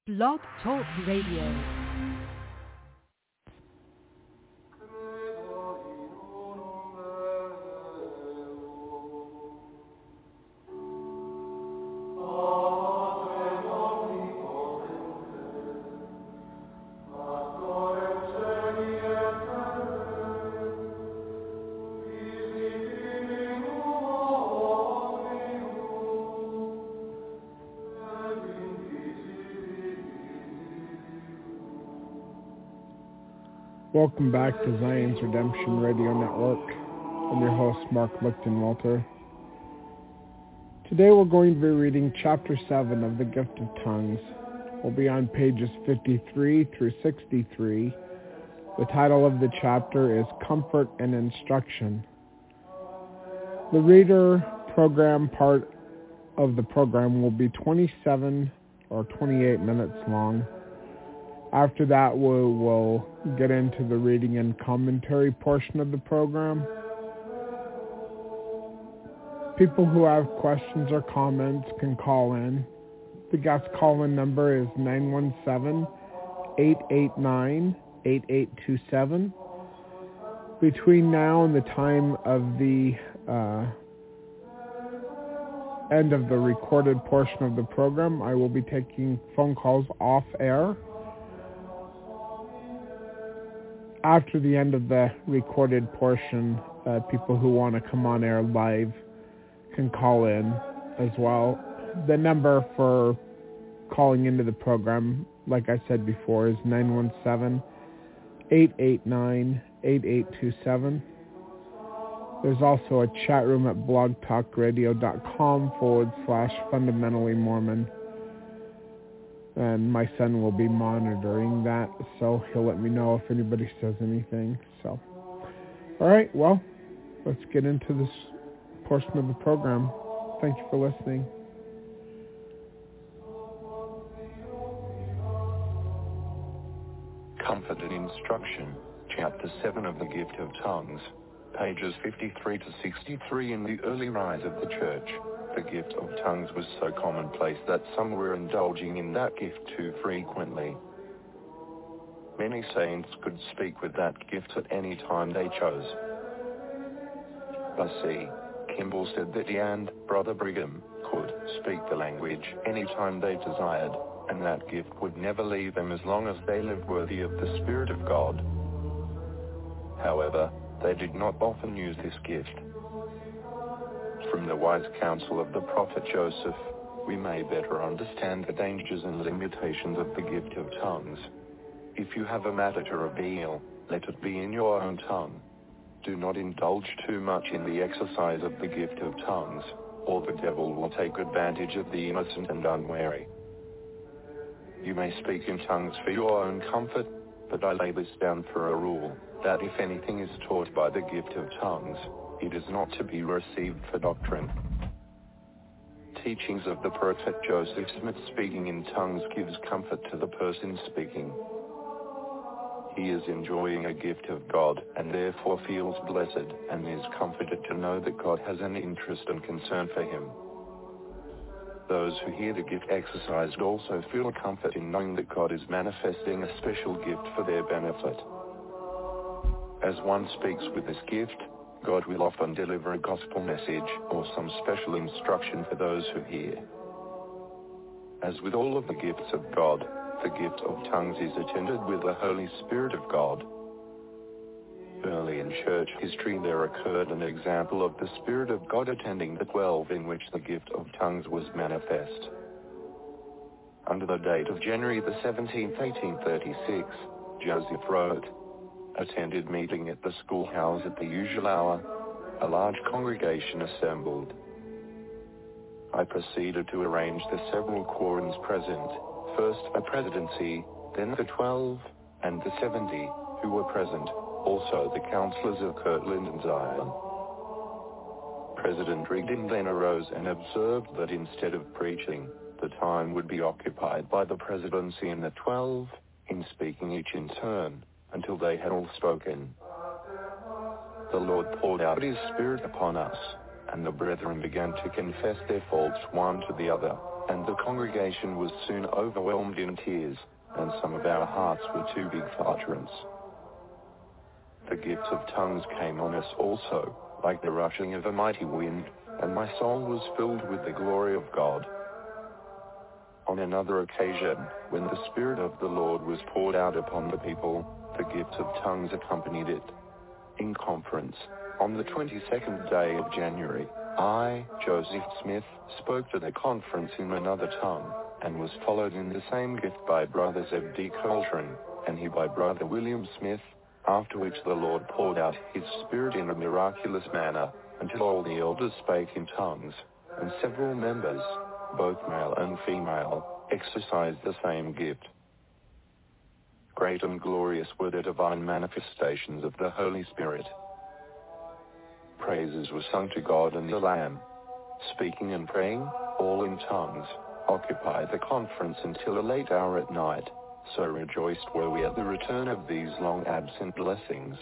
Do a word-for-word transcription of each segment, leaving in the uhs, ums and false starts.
Blog Talk Radio. Welcome back to Zion's Redemption Radio Network. I'm your host, Mark Lichtenwalter. Today we're going to be reading Chapter seven of the Gift of Tongues. We'll be on pages fifty-three through sixty-three. The title of the chapter is Comfort and Instruction. The reader program part of the program will be twenty-seven or twenty-eight minutes long. After that, we will get into the reading and commentary portion of the program. People who have questions or comments can call in. The guest call-in number is nine one seven, eight eight nine, eight eight two seven. Between now and the time of the uh, end of the recorded portion of the program, I will be taking phone calls off air. After the end of the recorded portion, uh, people who want to come on air live can call in as well. The number for calling into the program, like I said before, is nine one seven, eight eight nine, eight eight two seven. There's also a chat room at blogtalkradio.com forward slash fundamentally Mormon. And my son will be monitoring that, so he'll let me know if anybody says anything. So, all right, well, let's get into this portion of the program. Thank you for listening. Comfort and Instruction, Chapter seven of the Gift of Tongues, pages fifty-three to sixty-three. In the early rise of the Church, the gift of tongues was so commonplace that some were indulging in that gift too frequently. Many saints could speak with that gift at any time they chose. Bussy Kimball said that he and Brother Brigham could speak the language any time they desired, and that gift would never leave them as long as they lived worthy of the Spirit of God. However, they did not often use this gift. From the wise counsel of the prophet Joseph, we may better understand the dangers and limitations of the gift of tongues. If you have a matter to reveal, let it be in your own tongue. Do not indulge too much in the exercise of the gift of tongues, or the devil will take advantage of the innocent and unwary. You may speak in tongues for your own comfort, but I lay this down for a rule, that if anything is taught by the gift of tongues, it is not to be received for doctrine. Teachings of the prophet Joseph Smith speaking in tongues gives comfort to the person speaking. He is enjoying a gift of God and therefore feels blessed and is comforted to know that God has an interest and concern for him. Those who hear the gift exercised also feel comfort in knowing that God is manifesting a special gift for their benefit. As one speaks with this gift, God will often deliver a gospel message or some special instruction for those who hear. As with all of the gifts of God, the gift of tongues is attended with the Holy Spirit of God. Early in church history there occurred an example of the Spirit of God attending the twelve in which the gift of tongues was manifest. Under the date of January the seventeenth, eighteen thirty-six, Joseph wrote, "Attended meeting at the schoolhouse at the usual hour. A large congregation assembled. I proceeded to arrange the several quorums present, first a presidency, then the twelve, and the seventy, who were present, also the counselors of Kirtland and Zion. President Rigdon then arose and observed that instead of preaching, the time would be occupied by the presidency and the twelve, in speaking each in turn, until they had all spoken. The Lord poured out his Spirit upon us, and the brethren began to confess their faults one to the other, and the congregation was soon overwhelmed in tears, and some of our hearts were too big for utterance. The gift of tongues came on us also, like the rushing of a mighty wind, and my soul was filled with the glory of God. On another occasion, when the Spirit of the Lord was poured out upon the people, the gift of tongues accompanied it. In conference, on the twenty-second day of January, I, Joseph Smith, spoke to the conference in another tongue, and was followed in the same gift by Brother Zeb D. Coltrane, and he by Brother William Smith, after which the Lord poured out his Spirit in a miraculous manner, until all the elders spake in tongues, and several members, both male and female, exercised the same gift. Great and glorious were the divine manifestations of the Holy Spirit. Praises were sung to God and the Lamb. Speaking and praying, all in tongues, occupied the conference until a late hour at night, so rejoiced were we at the return of these long-absent blessings.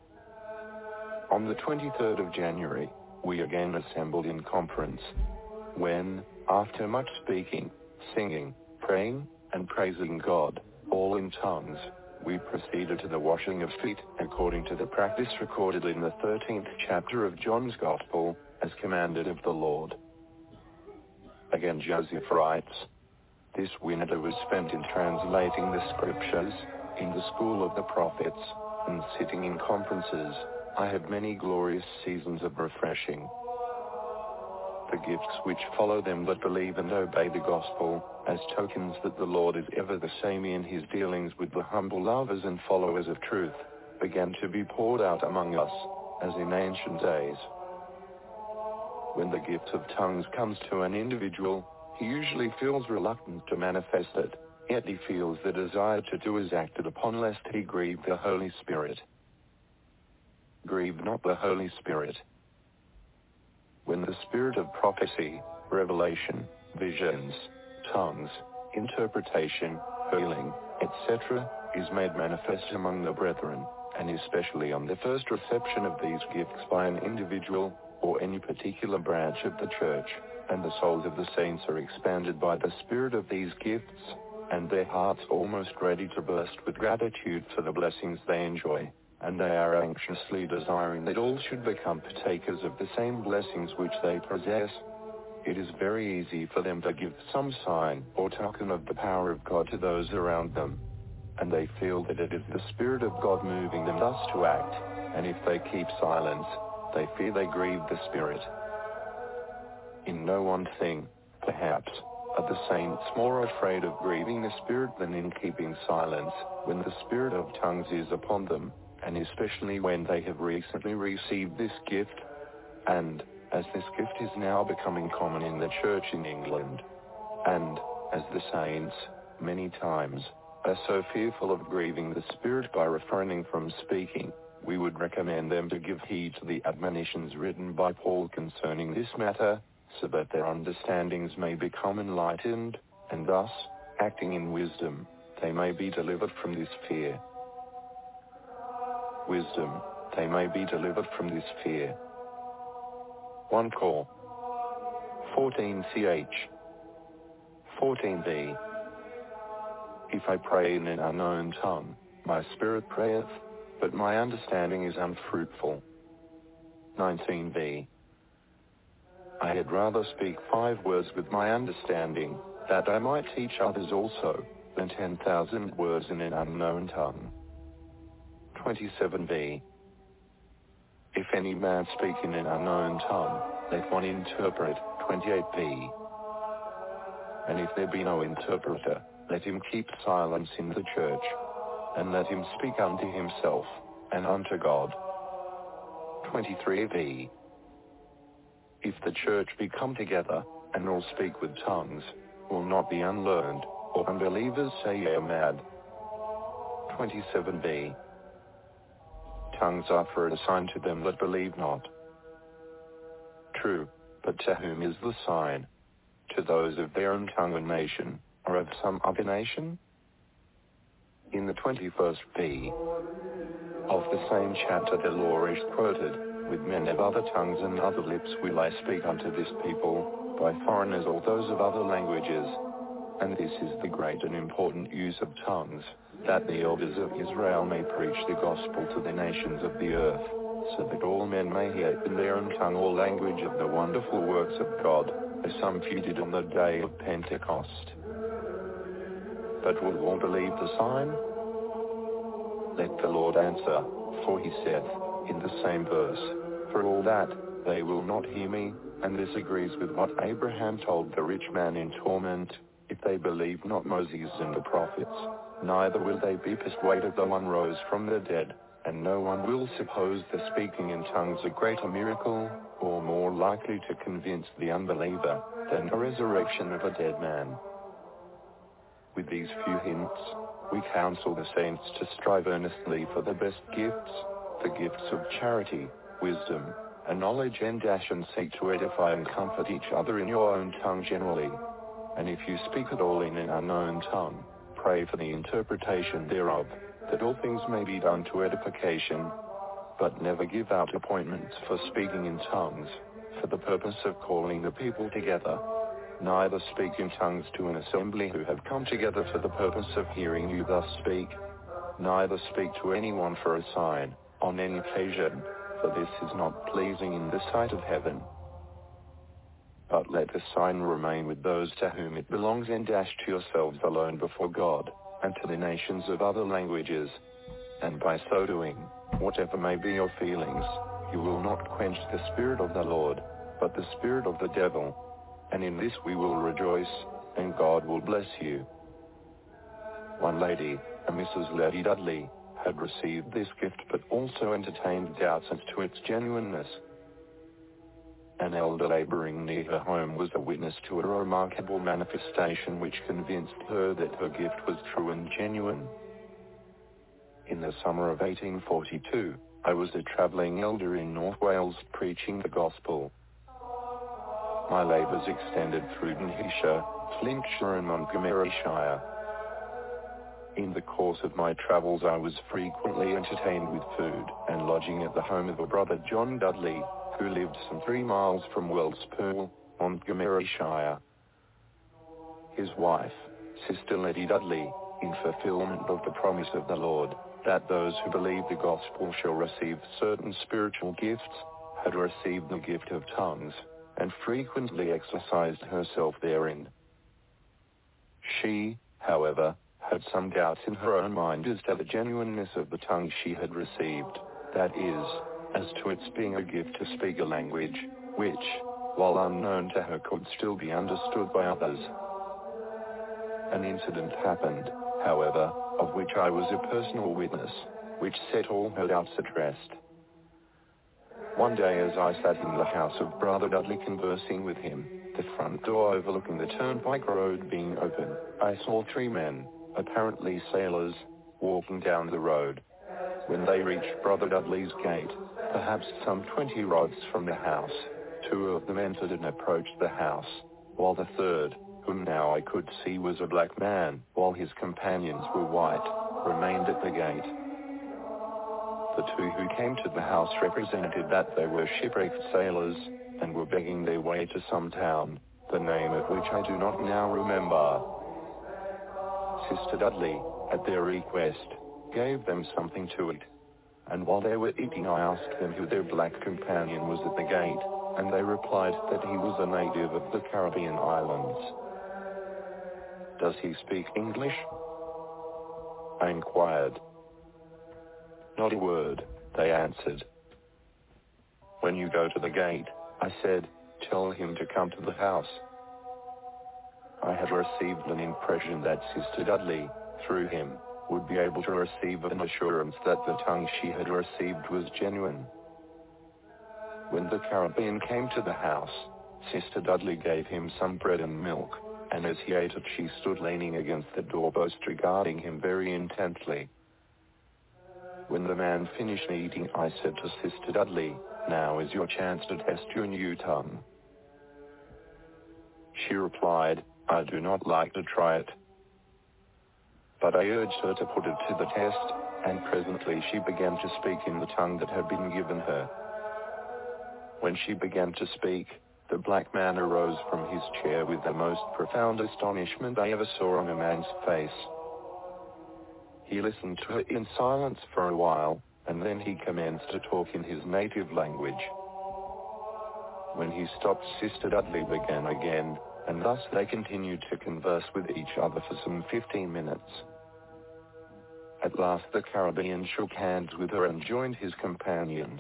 On the twenty-third of January, we again assembled in conference, when, after much speaking, singing, praying, and praising God, all in tongues, we proceeded to the washing of feet, according to the practice recorded in the thirteenth chapter of John's Gospel, as commanded of the Lord. Again Joseph writes, "This winter was spent in translating the Scriptures, in the school of the prophets, and sitting in conferences. I had many glorious seasons of refreshing. The gifts which follow them that believe and obey the gospel, as tokens that the Lord is ever the same in his dealings with the humble lovers and followers of truth, began to be poured out among us, as in ancient days. When the gift of tongues comes to an individual, he usually feels reluctant to manifest it, yet he feels the desire to do is acted upon lest he grieve the Holy Spirit. Grieve not the Holy Spirit. When the spirit of prophecy, revelation, visions, tongues, interpretation, healing, et cetera, is made manifest among the brethren, and especially on the first reception of these gifts by an individual, or any particular branch of the church, and the souls of the saints are expanded by the spirit of these gifts, and their hearts almost ready to burst with gratitude for the blessings they enjoy, and they are anxiously desiring that all should become partakers of the same blessings which they possess, it is very easy for them to give some sign or token of the power of God to those around them, and they feel that it is the Spirit of God moving them thus to act, and if they keep silence, they fear they grieve the Spirit. In no one thing, perhaps, are the saints more afraid of grieving the Spirit than in keeping silence, when the Spirit of tongues is upon them, and especially when they have recently received this gift, and, as this gift is now becoming common in the Church in England, and, as the saints, many times, are so fearful of grieving the Spirit by refraining from speaking, we would recommend them to give heed to the admonitions written by Paul concerning this matter, so that their understandings may become enlightened, and thus, acting in wisdom, they may be delivered from this fear. Wisdom, they may be delivered from this fear. First Cor. fourteen C H. fourteen B. If I pray in an unknown tongue, my spirit prayeth, but my understanding is unfruitful. nineteen B. I had rather speak five words with my understanding, that I might teach others also, than ten thousand words in an unknown tongue. twenty-seven B. If any man speak in an unknown tongue, let one interpret. twenty-eight B. And if there be no interpreter, let him keep silence in the church, and let him speak unto himself, and unto God. twenty-three B. If the church be come together, and all speak with tongues, will not the unlearned, or unbelievers say ye are mad? twenty-seven B. Tongues are for a sign to them that believe not. True, but to whom is the sign? To those of their own tongue and nation, or of some other nation? In the twenty-first B of the same chapter the law is quoted, with men of other tongues and other lips will I speak unto this people, by foreigners or those of other languages. And this is the great and important use of tongues, that the elders of Israel may preach the gospel to the nations of the earth, so that all men may hear in their own tongue or language of the wonderful works of God, as some few did on the day of Pentecost. But will all believe the sign? Let the Lord answer, for he saith, in the same verse, for all that, they will not hear me, and this agrees with what Abraham told the rich man in torment, if they believe not Moses and the prophets, neither will they be persuaded though one rose from the dead, and no one will suppose the speaking in tongues a greater miracle, or more likely to convince the unbeliever, than the resurrection of a dead man. With these few hints, we counsel the saints to strive earnestly for the best gifts, the gifts of charity, wisdom, and knowledge, and dash and seek to edify and comfort each other in your own tongue generally. And if you speak at all in an unknown tongue, pray for the interpretation thereof, that all things may be done to edification. But never give out appointments for speaking in tongues, for the purpose of calling the people together. Neither speak in tongues to an assembly who have come together for the purpose of hearing you thus speak. Neither speak to anyone for a sign, on any occasion, for this is not pleasing in the sight of heaven. But let the sign remain with those to whom it belongs, and dash to yourselves alone before God, and to the nations of other languages. And by so doing, whatever may be your feelings, you will not quench the Spirit of the Lord, but the spirit of the devil. And in this we will rejoice, and God will bless you. One lady, a Missus Letty Dudley, had received this gift but also entertained doubts as to its genuineness. An elder laboring near her home was a witness to a remarkable manifestation which convinced her that her gift was true and genuine. In the summer of eighteen forty-two, I was a traveling elder in North Wales preaching the gospel. My labors extended through Denbighshire, Flintshire and Montgomeryshire. In the course of my travels I was frequently entertained with food and lodging at the home of a brother John Dudley, who lived some three miles from Wellspool, Montgomeryshire. His wife, Sister Letty Dudley, in fulfillment of the promise of the Lord, that those who believe the gospel shall receive certain spiritual gifts, had received the gift of tongues, and frequently exercised herself therein. She, however, had some doubts in her own mind as to the genuineness of the tongue she had received, that is, as to its being a gift to speak a language, which, while unknown to her, could still be understood by others. An incident happened, however, of which I was a personal witness, which set all her doubts at rest. One day as I sat in the house of Brother Dudley conversing with him, the front door overlooking the turnpike road being open, I saw three men, apparently sailors, walking down the road. When they reached Brother Dudley's gate, perhaps some twenty rods from the house, two of them entered and approached the house, while the third, whom now I could see was a black man, while his companions were white, remained at the gate. The two who came to the house represented that they were shipwrecked sailors, and were begging their way to some town, the name of which I do not now remember. Sister Dudley, at their request, gave them something to eat. And while they were eating I asked them who their black companion was at the gate, and they replied that he was a native of the Caribbean islands. "Does he speak English?" I inquired. "Not a word," they answered. "When you go to the gate," I said, "tell him to come to the house." I had received an impression that Sister Dudley, through him, would be able to receive an assurance that the tongue she had received was genuine. When the Caribbean came to the house, Sister Dudley gave him some bread and milk, and as he ate it she stood leaning against the doorpost regarding him very intently. When the man finished eating, I said to Sister Dudley, "Now is your chance to test your new tongue." She replied, "I do not like to try it." But I urged her to put it to the test, and presently she began to speak in the tongue that had been given her. When she began to speak, The black man arose from his chair with the most profound astonishment I ever saw on a man's face. He listened to her in silence for a while, and then he commenced to talk in his native language. When he stopped, Sister Dudley began again, and thus they continued to converse with each other for some fifteen minutes. At last the Caribbean shook hands with her and joined his companions.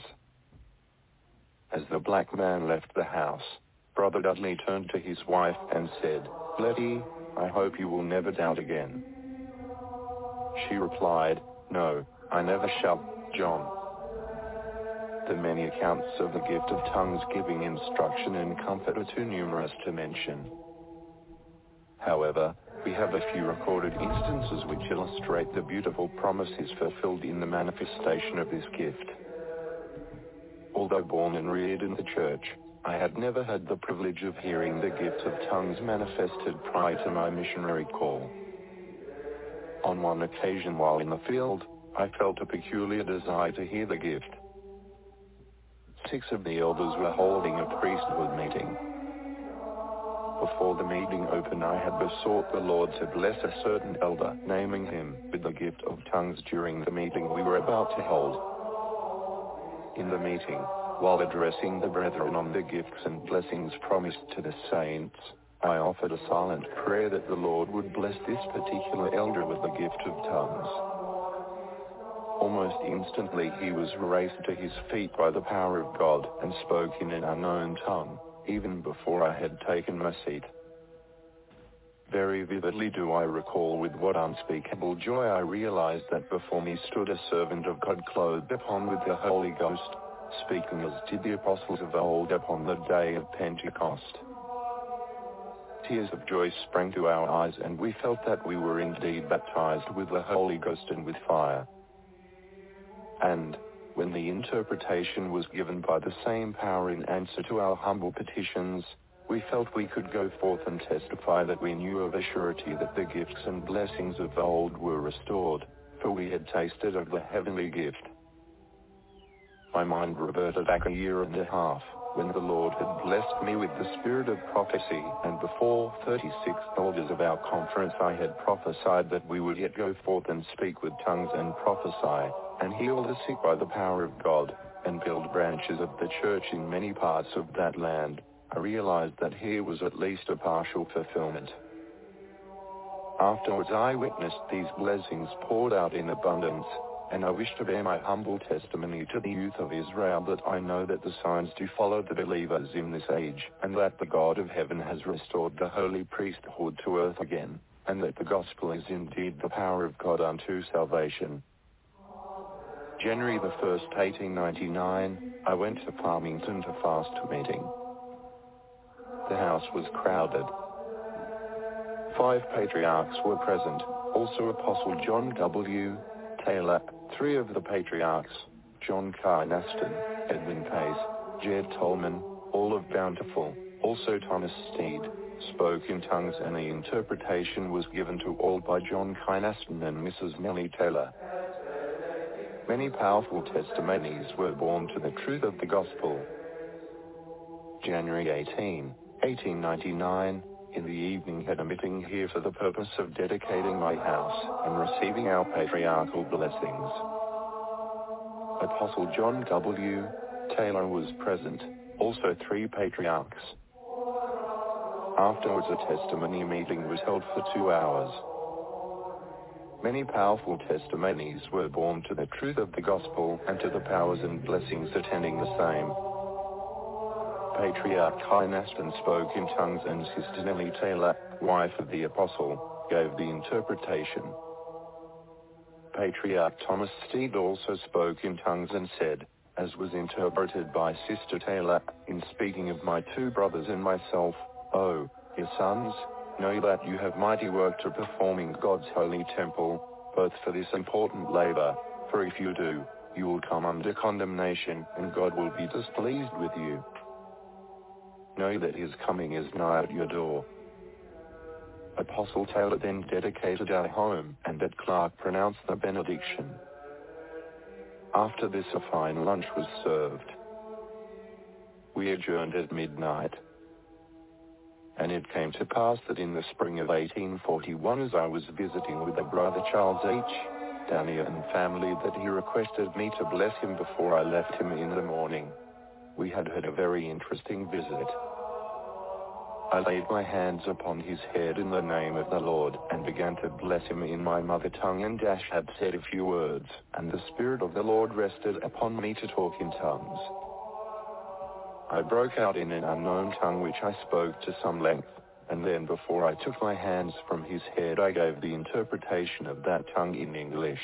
As the black man left the house, Brother Dudley turned to his wife and said, "Letty, I hope you will never doubt again." She replied, "No, I never shall, John." The many accounts of the gift of tongues giving instruction and comfort are too numerous to mention. However, we have a few recorded instances which illustrate the beautiful promises fulfilled in the manifestation of this gift. Although born and reared in the church, I had never had the privilege of hearing the gift of tongues manifested prior to my missionary call. On one occasion while in the field, I felt a peculiar desire to hear the gift. Six of the elders were holding a priesthood meeting. Before the meeting opened, I had besought the Lord to bless a certain elder, naming him with the gift of tongues during the meeting we were about to hold. In the meeting, while addressing the brethren on the gifts and blessings promised to the saints, I offered a silent prayer that the Lord would bless this particular elder with the gift of tongues. Almost instantly he was raised to his feet by the power of God and spoke in an unknown tongue, even before I had taken my seat. Very vividly do I recall with what unspeakable joy I realized that before me stood a servant of God clothed upon with the Holy Ghost, speaking as did the apostles of old upon the day of Pentecost. Tears of joy sprang to our eyes, and we felt that we were indeed baptized with the Holy Ghost and with fire. And, when the interpretation was given by the same power in answer to our humble petitions, we felt we could go forth and testify that we knew of a surety that the gifts and blessings of old were restored, for we had tasted of the heavenly gift. My mind reverted back a year and a half, when the Lord had blessed me with the spirit of prophecy, and before thirty-six elders of our conference I had prophesied that we would yet go forth and speak with tongues and prophesy, and heal the sick by the power of God, and build branches of the church in many parts of that land. I realized that here was at least a partial fulfillment. Afterwards I witnessed these blessings poured out in abundance, and I wish to bear my humble testimony to the youth of Israel that I know that the signs do follow the believers in this age, and that the God of heaven has restored the holy priesthood to earth again, and that the gospel is indeed the power of God unto salvation. January the first, eighteen ninety-nine, I went to Farmington to fast meeting. The house was crowded. Five patriarchs were present, also Apostle John W. Taylor, three of the patriarchs, John Kynaston, Edwin Pace, Jed Tolman, all of Bountiful, also Thomas Steed, spoke in tongues, and the interpretation was given to all by John Kynaston and Missus Nellie Taylor. Many powerful testimonies were borne to the truth of the gospel. January eighteenth, eighteen ninety-nine, in the evening had a meeting here for the purpose of dedicating my house and receiving our patriarchal blessings. Apostle John W. Taylor was present, also three patriarchs. Afterwards a testimony meeting was held for two hours. Many powerful testimonies were borne to the truth of the gospel and to the powers and blessings attending the same. Patriarch Kynaston spoke in tongues, and Sister Nellie Taylor, wife of the apostle, gave the interpretation. Patriarch Thomas Steed also spoke in tongues and said, as was interpreted by Sister Taylor, in speaking of my two brothers and myself, "Oh, dear sons, know that you have mighty work to perform in God's holy temple, both for this important labor, for if you do, you will come under condemnation, and God will be displeased with you. Know that his coming is nigh at your door." Apostle Taylor then dedicated our home, and at Clark pronounced the benediction. After this a fine lunch was served. We adjourned at midnight. And it came to pass that in the spring of eighteen forty-one, as I was visiting with a brother Charles H. Daniel and family, that he requested me to bless him before I left him in the morning. We had had a very interesting visit. I laid my hands upon his head in the name of the Lord, and began to bless him in my mother tongue, and Dash had said a few words, and the Spirit of the Lord rested upon me to talk in tongues. I broke out in an unknown tongue which I spoke to some length, and then before I took my hands from his head I gave the interpretation of that tongue in English.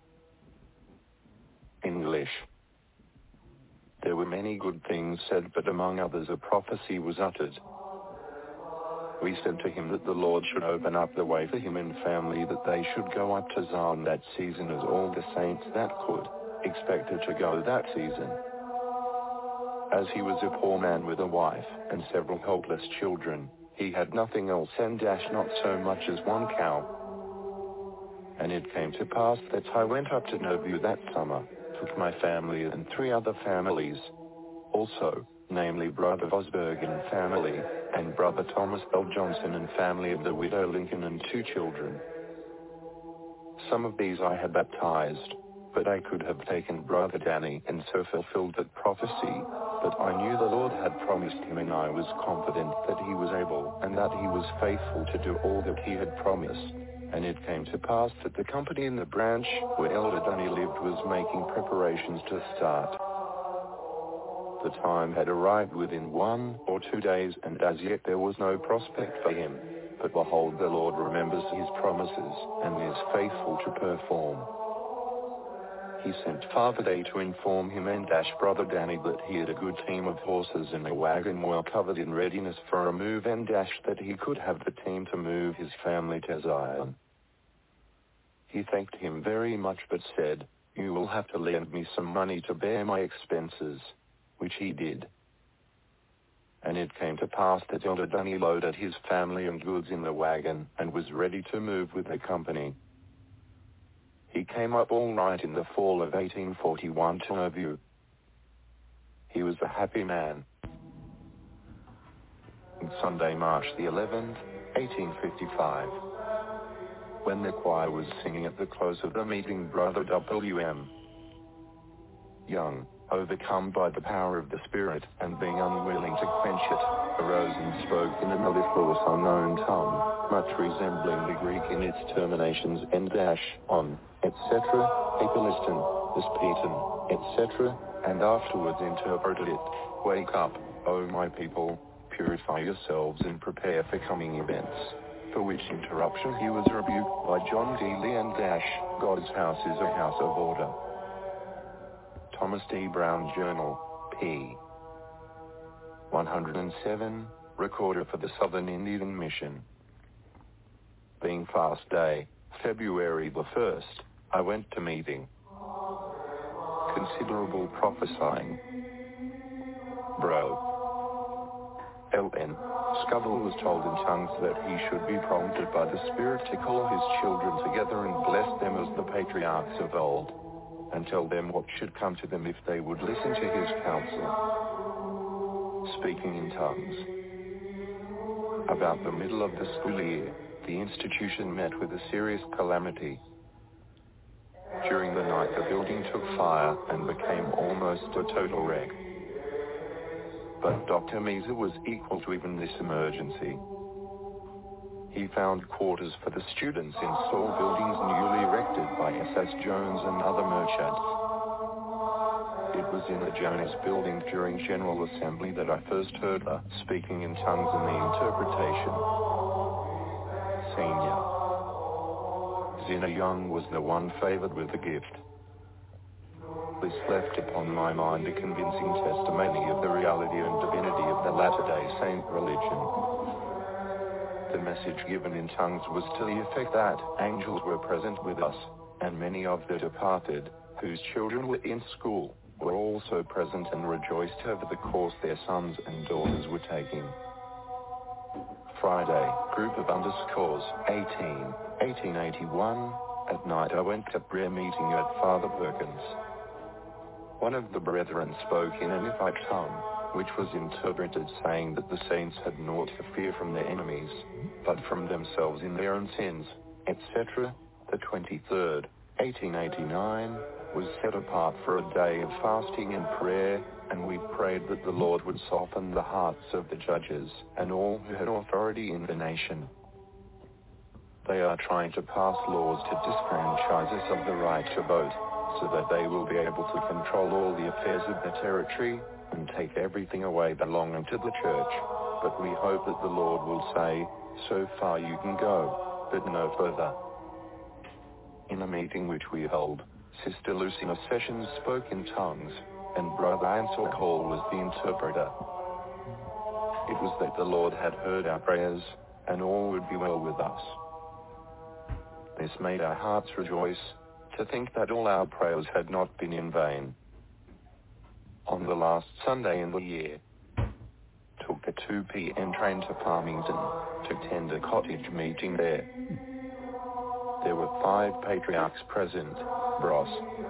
English. There were many good things said, but among others a prophecy was uttered. We said to him that the Lord should open up the way for him and family, that they should go up to Zion that season, as all the saints that could expected to go that season. As he was a poor man with a wife and several helpless children, he had nothing else, and Dash not so much as one cow. And it came to pass that I went up to Nauvoo that summer, took my family and three other families also, namely Brother Vosberg and family, and Brother Thomas L. Johnson and family of the widow Lincoln, and two children. Some of these I had baptized, but I could have taken Brother Danny and so fulfilled that prophecy, but I knew the Lord had promised him, and I was confident that he was able and that he was faithful to do all that he had promised. And it came to pass that the company in the branch where Elder Danny lived was making preparations to start. The time had arrived within one or two days, and as yet there was no prospect for him. But behold, the Lord remembers his promises, and is faithful to perform. He sent Father Day to inform him and Dash Brother Danny that he had a good team of horses and a wagon well covered in readiness for a move, and Dash that he could have the team to move his family to Zion. He thanked him very much, but said, "You will have to lend me some money to bear my expenses," which he did. And it came to pass that Elder Danny loaded his family and goods in the wagon, and was ready to move with the company. He came up all right in the fall of eighteen forty-one to Nauvoo. He was a happy man. On Sunday, March the eleventh, eighteen fifty-five, when the choir was singing at the close of the meeting, Brother W M Young, overcome by the power of the Spirit, and being unwilling to quench it, arose and spoke in a mellifluous unknown tongue, much resembling the Greek in its terminations and dash, on, et cetera, epiliston, espeton, et cetera, and afterwards interpreted it, "Wake up, O my people, purify yourselves and prepare for coming events," for which interruption he was rebuked by John D. Lee and dash, "God's house is a house of order." Thomas D. Brown Journal, p. one hundred seven, Recorder for the Southern Indian Mission. Being fast day, February the first, I went to meeting. Considerable prophesying. Bro. L N Scoville was told in tongues that he should be prompted by the Spirit to call his children together and bless them as the patriarchs of old, and tell them what should come to them if they would listen to his counsel. Speaking in tongues. About the middle of the school year, the institution met with a serious calamity. During the night, the building took fire and became almost a total wreck. But Doctor Meeser was equal to even this emergency. He found quarters for the students in store buildings newly erected by S S Jones and other merchants. It was in the Jones building during General Assembly that I first heard her speaking in tongues and the interpretation. Senior Zena Young was the one favored with the gift. This left upon my mind a convincing testimony of the reality and divinity of the Latter-day Saint religion. The message given in tongues was to the effect that angels were present with us, and many of the departed, whose children were in school, were also present and rejoiced over the course their sons and daughters were taking. Friday, group of underscores, eighteen, eighteen eighty-one, at night I went to prayer meeting at Father Perkins. One of the brethren spoke in a Nephite tongue. which was interpreted saying that the saints had naught to fear from their enemies, but from themselves in their own sins, et cetera. The twenty-third, eighteen eighty-nine, was set apart for a day of fasting and prayer, and we prayed that the Lord would soften the hearts of the judges and all who had authority in the nation. They are trying to pass laws to disfranchise us of the right to vote, so that they will be able to control all the affairs of the territory and take everything away belonging to the church. But we hope that the Lord will say, so far you can go, but no further. In a meeting which we held, Sister Lucina Sessions spoke in tongues, and Brother Ansel Hall was the interpreter. It was that the Lord had heard our prayers, and all would be well with us. This made our hearts rejoice, to think that all our prayers had not been in vain. On the last Sunday in the year, took the two p.m. train to Farmington, to attend a cottage meeting there. There were five patriarchs present: Bros,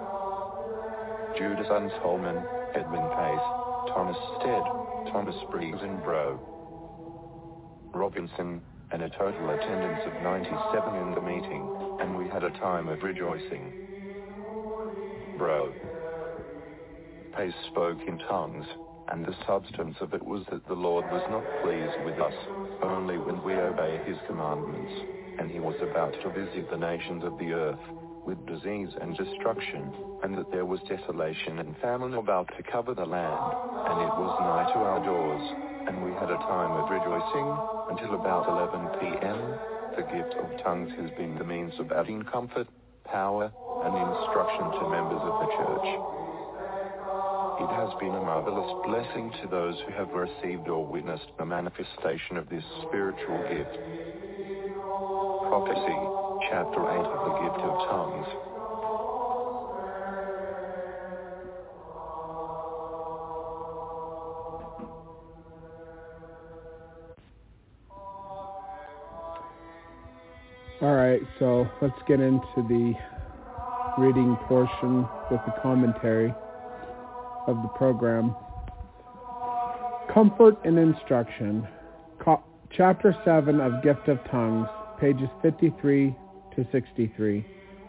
Judas Unsholman, Edmund Pace, Thomas Stead, Thomas Briggs and Bro Robinson, and a total attendance of ninety-seven in the meeting, and we had a time of rejoicing. Bro Pace spoke in tongues, and the substance of it was that the Lord was not pleased with us, only when we obey his commandments, and he was about to visit the nations of the earth with disease and destruction, and that there was desolation and famine about to cover the land, and it was nigh to our doors, and we had a time of rejoicing, until about eleven p.m. The gift of tongues has been the means of adding comfort, power, and instruction to members of the church. It has been a marvelous blessing to those who have received or witnessed the manifestation of this spiritual gift. Prophecy, Chapter eight of the Gift of Tongues. All right, so let's get into the reading portion with the commentary of the program. Comfort and Instruction, Co- Chapter seven of Gift of Tongues, pages fifty-three to sixty-three.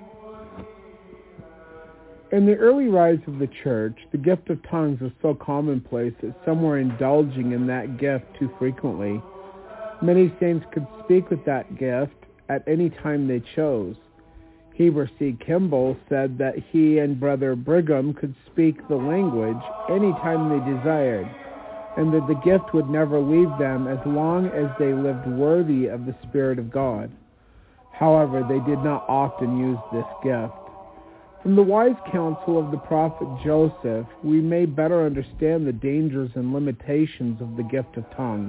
In the early rise of the church, the gift of tongues was so commonplace that some were indulging in that gift too frequently. Many saints could speak with that gift at any time they chose. Heber C. Kimball said that he and Brother Brigham could speak the language any time they desired, and that the gift would never leave them as long as they lived worthy of the Spirit of God. However, they did not often use this gift. From the wise counsel of the prophet Joseph, we may better understand the dangers and limitations of the gift of tongues.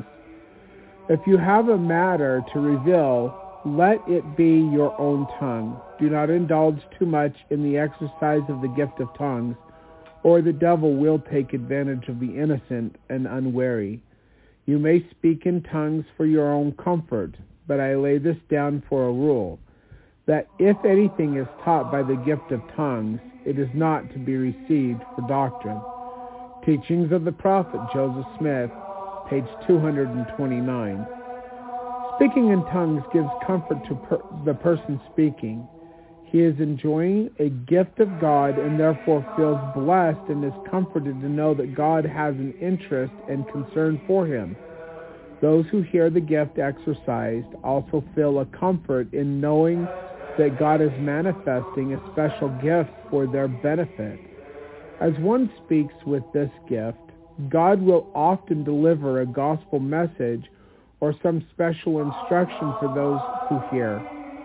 If you have a matter to reveal, let it be your own tongue. Do not indulge too much in the exercise of the gift of tongues, or the devil will take advantage of the innocent and unwary. You may speak in tongues for your own comfort, but I lay this down for a rule, that if anything is taught by the gift of tongues, it is not to be received for doctrine. Teachings of the Prophet Joseph Smith, page two hundred twenty-nine. Speaking in tongues gives comfort to per- the person speaking. He is enjoying a gift of God and therefore feels blessed and is comforted to know that God has an interest and concern for him. Those who hear the gift exercised also feel a comfort in knowing that God is manifesting a special gift for their benefit. As one speaks with this gift, God will often deliver a gospel message or some special instruction for those who hear.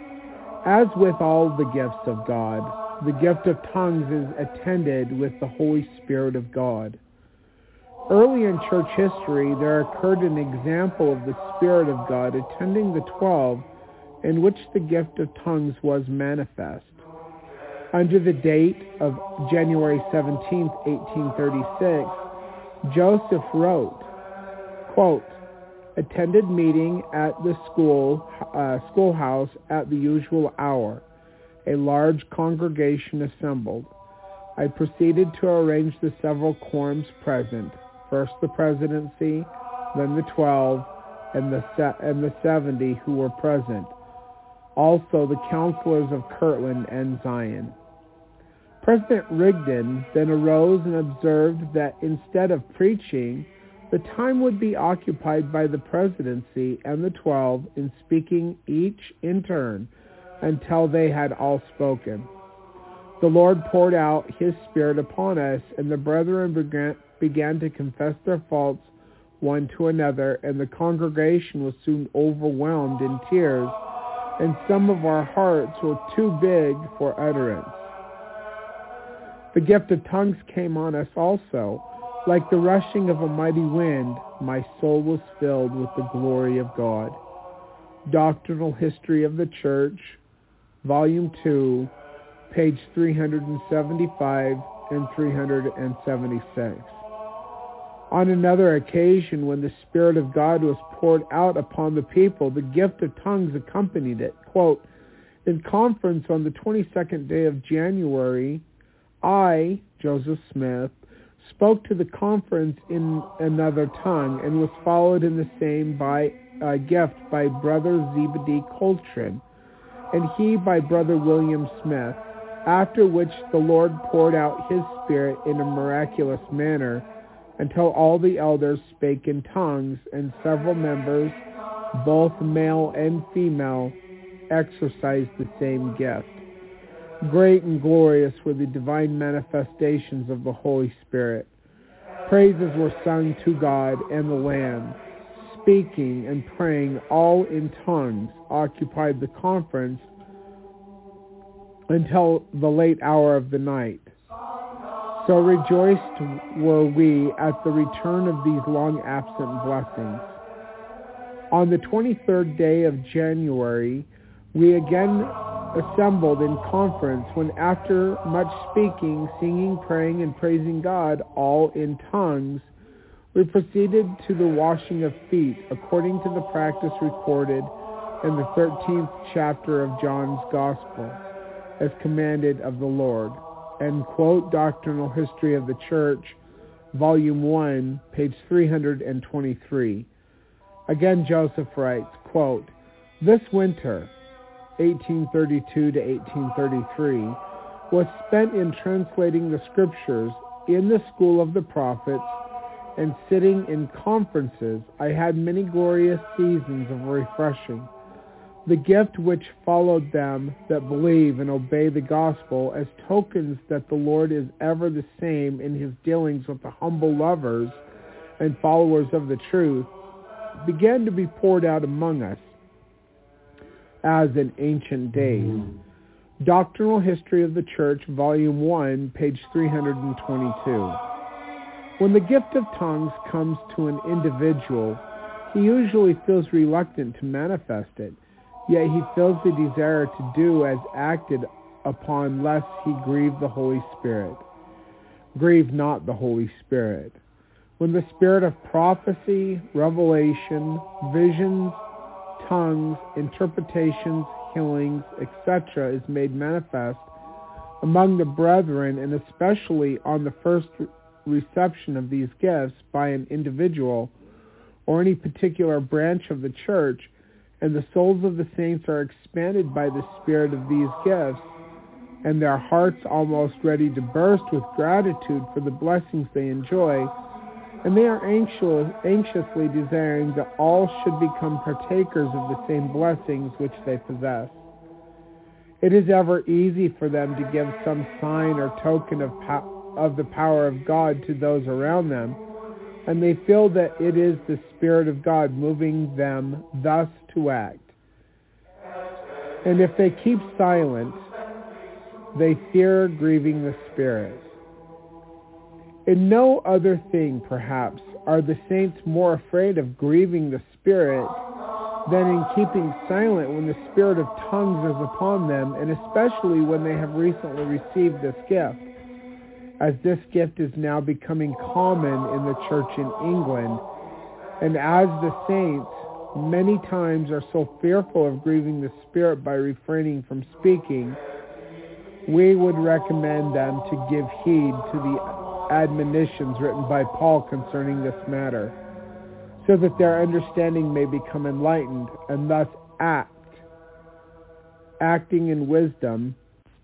As with all the gifts of God, the gift of tongues is attended with the Holy Spirit of God. Early in church history, there occurred an example of the Spirit of God attending the twelve, in which the gift of tongues was manifest. Under the date of January seventeenth, eighteen thirty-six, Joseph wrote, quote, attended meeting at the school uh, schoolhouse at the usual hour. A large congregation assembled. I proceeded to arrange the several quorums present. first the presidency, then the twelve, and the se- and the seventy who were present, also the counselors of Kirtland and Zion. President Rigdon then arose and observed that instead of preaching, the time would be occupied by the presidency and the twelve in speaking each in turn until they had all spoken. The Lord poured out his Spirit upon us, and the brethren began, began to confess their faults one to another, and the congregation was soon overwhelmed in tears, and some of our hearts were too big for utterance. The gift of tongues came on us also. Like the rushing of a mighty wind, my soul was filled with the glory of God. Doctrinal History of the Church, Volume two, page three seventy-five and three seventy-six. On another occasion, when the Spirit of God was poured out upon the people, the gift of tongues accompanied it. Quote, in conference on the twenty-second day of January, I, Joseph Smith, spoke to the conference in another tongue and was followed in the same by uh, gift by Brother Zebedee Coltrane, and he by Brother William Smith, after which the Lord poured out his Spirit in a miraculous manner until all the elders spake in tongues, and several members, both male and female, exercised the same gift. Great and glorious were the divine manifestations of the Holy Spirit. Praises were sung to God and the Lamb. Speaking and praying all in tongues occupied the conference until the late hour of the night. So rejoiced were we at the return of these long-absent blessings. On the twenty-third day of January, we again assembled in conference, when after much speaking, singing, praying, and praising God, all in tongues, we proceeded to the washing of feet, according to the practice recorded in the thirteenth chapter of John's Gospel, as commanded of the Lord. And quote Doctrinal History of the Church, Volume one, page three twenty-three. Again, Joseph writes, quote, this winter, eighteen thirty-two to eighteen thirty-three, was spent in translating the Scriptures in the school of the prophets and sitting in conferences. I had many glorious seasons of refreshing. The gift which followed them that believe and obey the gospel as tokens that the Lord is ever the same in his dealings with the humble lovers and followers of the truth began to be poured out among us as in ancient days. Doctrinal History of the Church, Volume one, page three twenty-two. When the gift of tongues comes to an individual, he usually feels reluctant to manifest it, yet he feels the desire to do as acted upon, lest he grieve the Holy Spirit. Grieve not the Holy Spirit. When the spirit of prophecy, revelation, visions, tongues, interpretations, healings, et cetera is made manifest among the brethren, and especially on the first reception of these gifts by an individual or any particular branch of the church, and the souls of the saints are expanded by the spirit of these gifts, and their hearts almost ready to burst with gratitude for the blessings they enjoy, and they are anxious, anxiously desiring that all should become partakers of the same blessings which they possess. It is ever easy for them to give some sign or token of, po- of the power of God to those around them, and they feel that it is the Spirit of God moving them thus to act. And if they keep silent, they fear grieving the Spirit. In no other thing, perhaps, are the saints more afraid of grieving the Spirit than in keeping silent when the spirit of tongues is upon them, and especially when they have recently received this gift, as this gift is now becoming common in the church in England, and as the saints many times are so fearful of grieving the Spirit by refraining from speaking, we would recommend them to give heed to the admonitions written by Paul concerning this matter, so that their understanding may become enlightened, and thus act, acting in wisdom,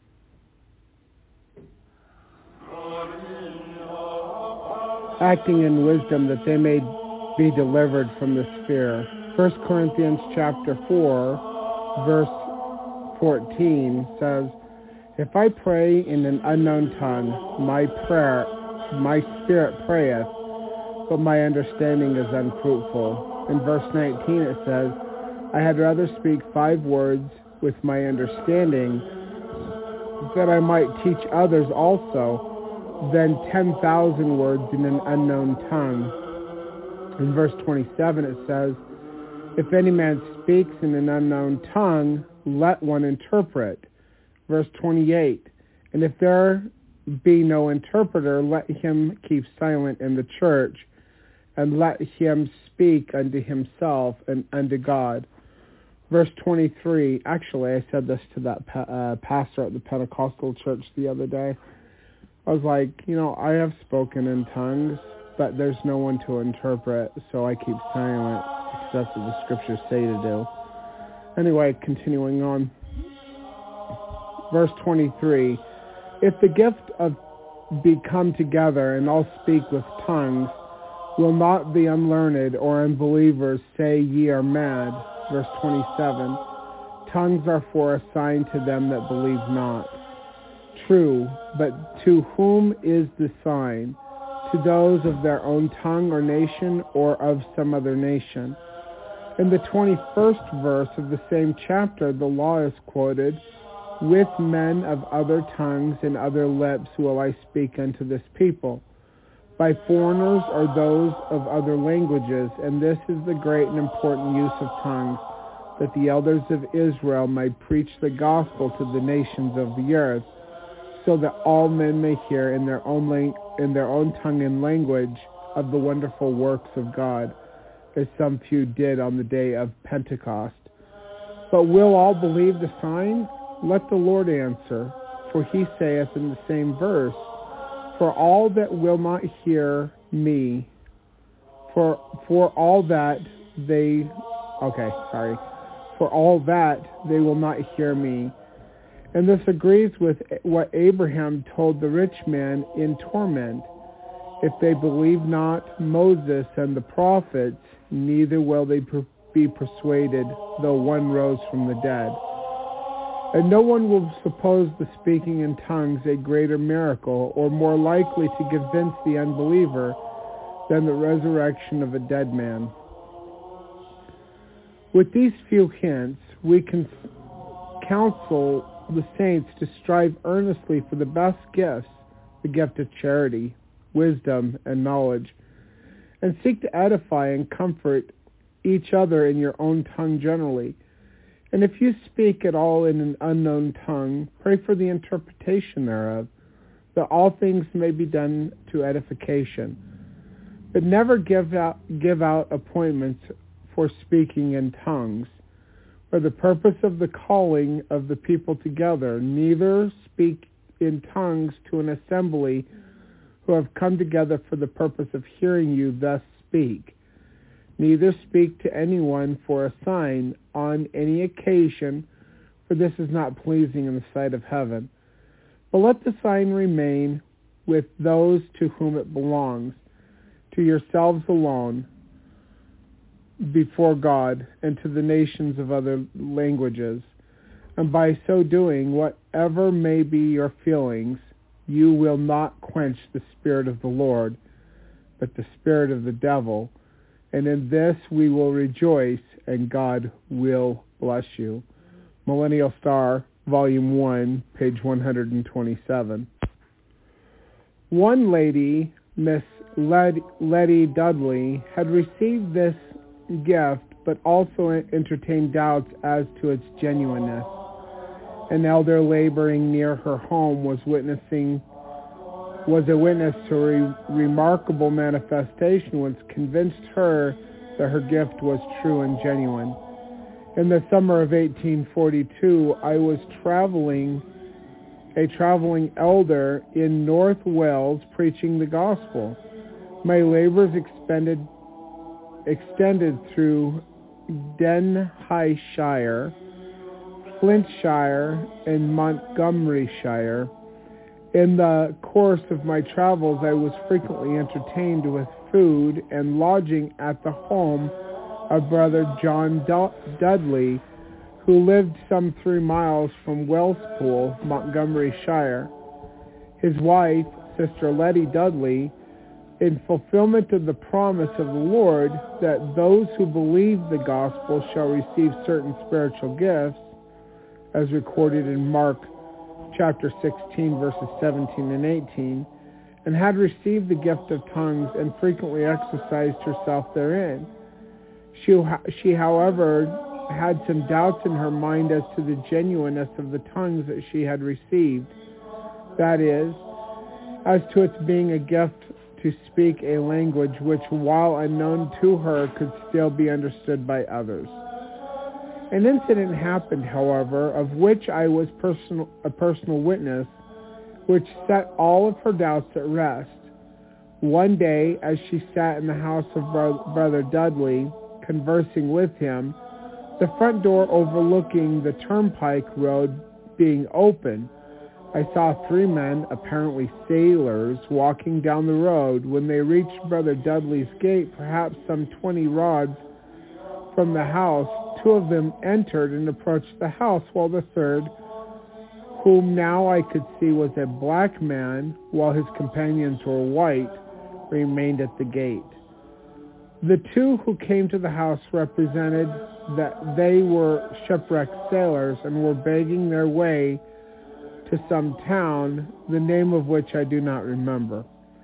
acting in wisdom that they may be delivered from this fear. First Corinthians chapter four, verse fourteen says, "If I pray in an unknown tongue, my prayer, my spirit prayeth, but my understanding is unfruitful." In verse nineteen it says, "I had rather speak five words with my understanding, that I might teach others also, than ten thousand words in an unknown tongue." In verse twenty-seven it says, "If any man speaks in an unknown tongue, let one interpret." Verse twenty-eight, "And if there be no interpreter, let him keep silent in the church, and let him speak unto himself and unto God." Verse twenty-three, actually I said this to that uh, pastor at the Pentecostal church the other day. I was like, you know, I have spoken in tongues, but there's no one to interpret, so I keep silent, because that's what the scriptures say to do. Anyway, continuing on. Verse twenty-three, "If the gift of be come together, and all speak with tongues, will not the unlearned or unbelievers say ye are mad?" Verse twenty-seven, "Tongues are for a sign to them that believe not." True, but to whom is the sign? To those of their own tongue or nation, or of some other nation? In the twenty-first verse of the same chapter, the law is quoted, "With men of other tongues and other lips will I speak unto this people. By foreigners or those of other languages, and this is the great and important use of tongues, that the elders of Israel might preach the gospel to the nations of the earth, so that all men may hear in their own lang- in their own tongue and language of the wonderful works of God, as some few did on the day of Pentecost. But will all believe the sign? Let the Lord answer, for he saith in the same verse, For all that will not hear me, for for all that they, okay, sorry, for all that they will not hear me." And this agrees with what Abraham told the rich man in torment. "If they believe not Moses and the prophets, neither will they be persuaded, though one rose from the dead." And no one will suppose the speaking in tongues a greater miracle, or more likely to convince the unbeliever, than the resurrection of a dead man. With these few hints, we can counsel the saints to strive earnestly for the best gifts, the gift of charity, wisdom, and knowledge, and seek to edify and comfort each other in your own tongue generally. And if you speak at all in an unknown tongue, pray for the interpretation thereof, that all things may be done to edification. But never give out, give out appointments for speaking in tongues, for the purpose of the calling of the people together. Neither speak in tongues to an assembly who have come together for the purpose of hearing you thus speak. Neither speak to anyone for a sign on any occasion, for this is not pleasing in the sight of heaven. But let the sign remain with those to whom it belongs, to yourselves alone, before God, and to the nations of other languages. And by so doing, whatever may be your feelings, you will not quench the Spirit of the Lord, but the spirit of the devil. And in this we will rejoice, and God will bless you. Millennial Star, Volume one, page one hundred twenty-seven. One lady, Miss Letty Dudley, had received this gift, but also entertained doubts as to its genuineness. An elder laboring near her home was witnessing was a witness to a re- remarkable manifestation which convinced her that her gift was true and genuine. In the summer of eighteen forty-two, I was traveling a traveling elder in North Wales preaching the gospel. My labors expended, extended through Denbighshire, Flintshire, and Montgomeryshire. In the course of my travels, I was frequently entertained with food and lodging at the home of Brother John Dudley, who lived some three miles from Wellspool, Montgomeryshire. His wife, Sister Letty Dudley, in fulfillment of the promise of the Lord that those who believe the gospel shall receive certain spiritual gifts, as recorded in Mark chapter sixteen, verses seventeen and eighteen, and had received the gift of tongues and frequently exercised herself therein. She, she, however, had some doubts in her mind as to the genuineness of the tongues that she had received, that is, as to its being a gift to speak a language which, while unknown to her, could still be understood by others. An incident happened, however, of which I was personal, a personal witness, which set all of her doubts at rest. One day, as she sat in the house of Bro- Brother Dudley, conversing with him, the front door overlooking the turnpike road being open, I saw three men, apparently sailors, walking down the road. When they reached Brother Dudley's gate, perhaps some twenty rods from the house, two of them entered and approached the house, while the third, whom now I could see was a black man, while his companions were white, remained at the gate. The two who came to the house represented that they were shipwrecked sailors and were begging their way to some town, the name of which I do not remember.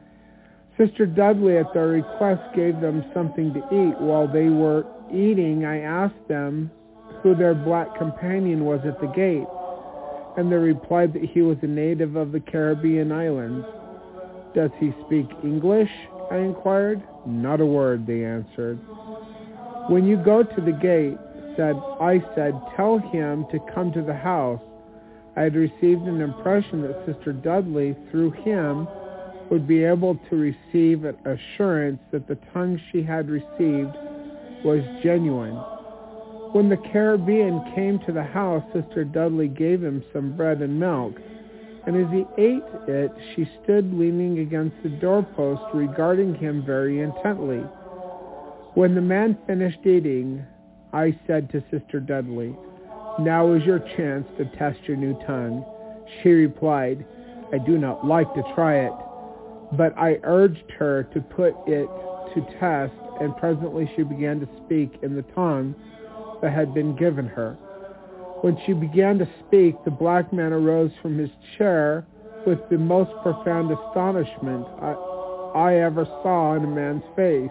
Sister Dudley, at their request, gave them something to eat. While they were eating, I asked them who their black companion was at the gate, and they replied that he was a native of the Caribbean islands. Does he speak English? I inquired. Not a word, they answered. When you go to the gate, said I said, tell him to come to the house. I had received an impression that Sister Dudley, through him, would be able to receive an assurance that the tongue she had received was genuine. When the Caribbean came to the house, Sister Dudley gave him some bread and milk, and as he ate it, she stood leaning against the doorpost, regarding him very intently. When the man finished eating, I said to Sister Dudley, now is your chance to test your new tongue. She replied, I do not like to try it. But I urged her to put it to test, and presently she began to speak in the tongue that had been given her. When she began to speak, the black man arose from his chair with the most profound astonishment I, I ever saw in a man's face.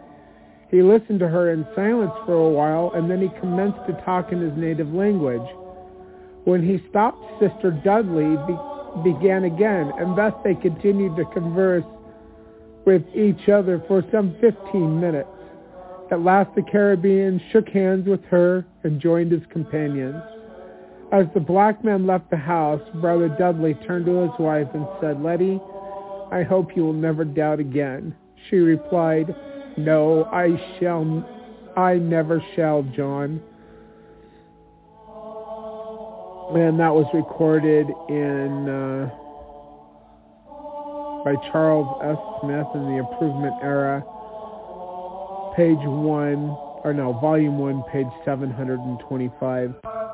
He listened to her in silence for a while, and then he commenced to talk in his native language. When he stopped, Sister Dudley be- began again, and thus they continued to converse with each other for some fifteen minutes. At last the Caribbean shook hands with her and joined his companions. As the black man left the house, Brother Dudley turned to his wife and said, Letty, I hope you will never doubt again. She replied, no, I shall, I never shall, John. And that was recorded in uh, by Charles S. Smith in the Improvement Era, page one, or no, volume one, page seven hundred twenty-five.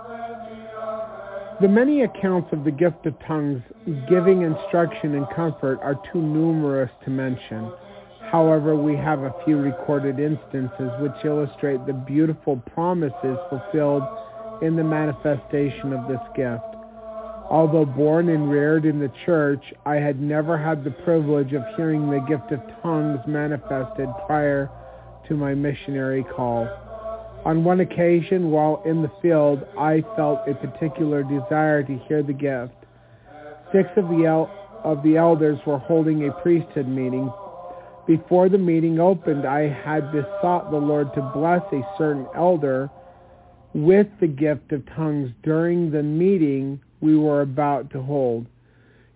The many accounts of the gift of tongues giving instruction and comfort are too numerous to mention. However, we have a few recorded instances which illustrate the beautiful promises fulfilled in the manifestation of this gift. Although born and reared in the church, I had never had the privilege of hearing the gift of tongues manifested prior to my missionary call. On one occasion, while in the field, I felt a particular desire to hear the gift. Six of the, el- of the elders were holding a priesthood meeting. Before the meeting opened, I had besought the Lord to bless a certain elder with the gift of tongues during the meeting we were about to hold.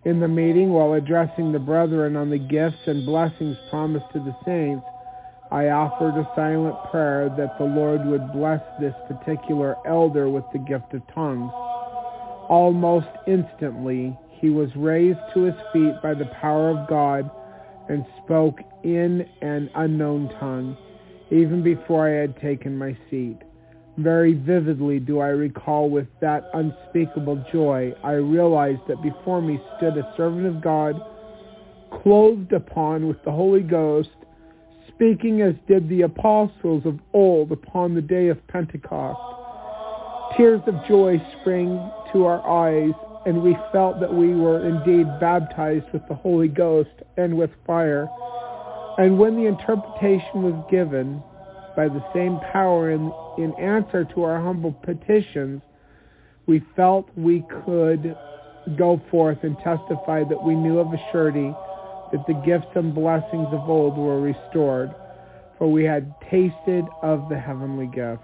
In the meeting, while addressing the brethren on the gifts and blessings promised to the saints, I offered a silent prayer that the Lord would bless this particular elder with the gift of tongues. Almost instantly, he was raised to his feet by the power of God and spoke in an unknown tongue, even before I had taken my seat. Very vividly do I recall with that unspeakable joy, I realized that before me stood a servant of God, clothed upon with the Holy Ghost, speaking as did the apostles of old upon the day of Pentecost. Tears of joy sprang to our eyes, and we felt that we were indeed baptized with the Holy Ghost and with fire. And when the interpretation was given by the same power in, in answer to our humble petitions, we felt we could go forth and testify that we knew of a surety that the gifts and blessings of old were restored, for we had tasted of the heavenly gift.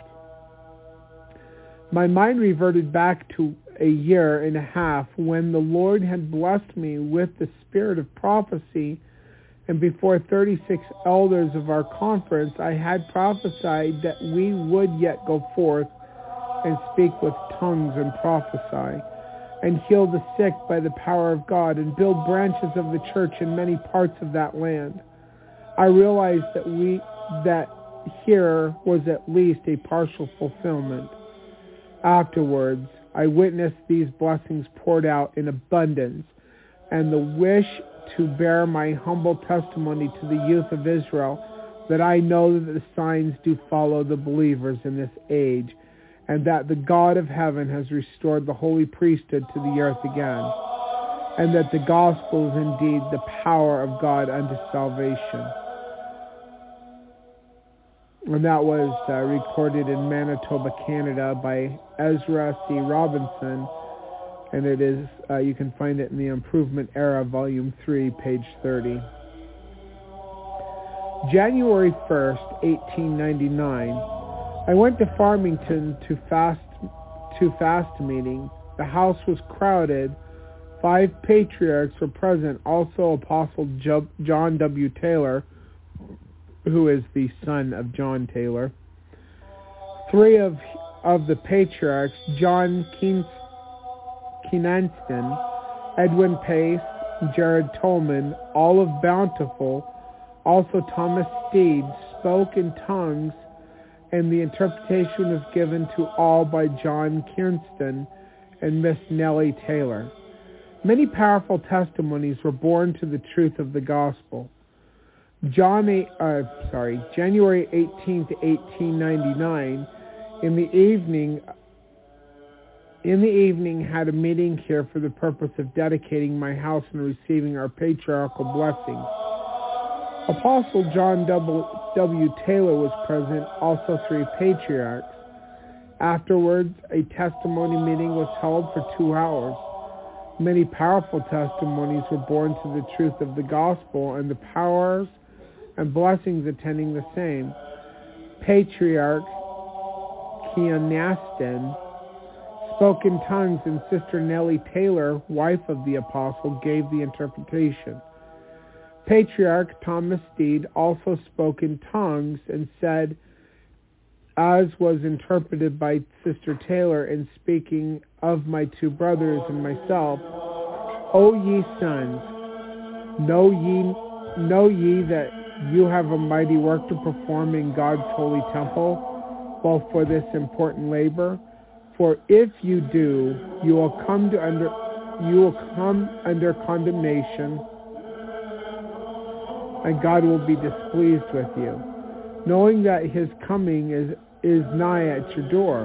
My mind reverted back to a year and a half when the Lord had blessed me with the spirit of prophecy, and before thirty-six elders of our conference, I had prophesied that we would yet go forth and speak with tongues and prophesy, and heal the sick by the power of God, and build branches of the church in many parts of that land. I realized that we that here was at least a partial fulfillment. Afterwards, I witnessed these blessings poured out in abundance, and the wish to bear my humble testimony to the youth of Israel that I know that the signs do follow the believers in this age, and that the God of heaven has restored the holy priesthood to the earth again, and that the gospel is indeed the power of God unto salvation. And that was uh, recorded in Manitoba, Canada by Ezra C. Robinson, and it is uh, you can find it in the Improvement Era, Volume three, page thirty. January first, eighteen ninety-nine, I went to Farmington to fast to fast meeting. The house was crowded. Five patriarchs were present, also Apostle John W. Taylor, who is the son of John Taylor. Three of of the patriarchs, John Keen, Keenanston, Edwin Pace, Jared Tolman, all of Bountiful, also Thomas Steed, spoke in tongues, and the interpretation was given to all by John Kirnston and Miss Nellie Taylor. Many powerful testimonies were borne to the truth of the gospel. John, uh, sorry, January eighteenth, eighteen ninety-nine, in the evening, in the evening had a meeting here for the purpose of dedicating my house and receiving our patriarchal blessings. Apostle John W. Taylor was present, also three patriarchs. Afterwards, a testimony meeting was held for two hours. Many powerful testimonies were borne to the truth of the gospel and the powers and blessings attending the same. Patriarch Keenaston spoke in tongues, and Sister Nellie Taylor, wife of the apostle, gave the interpretation. Patriarch Thomas Steed also spoke in tongues and said, as was interpreted by Sister Taylor in speaking of my two brothers and myself, O ye sons, know ye, know ye that you have a mighty work to perform in God's holy temple, well, for this important labor. For if you do, you will come to under you will come under condemnation, and God will be displeased with you, knowing that his coming is, is nigh at your door.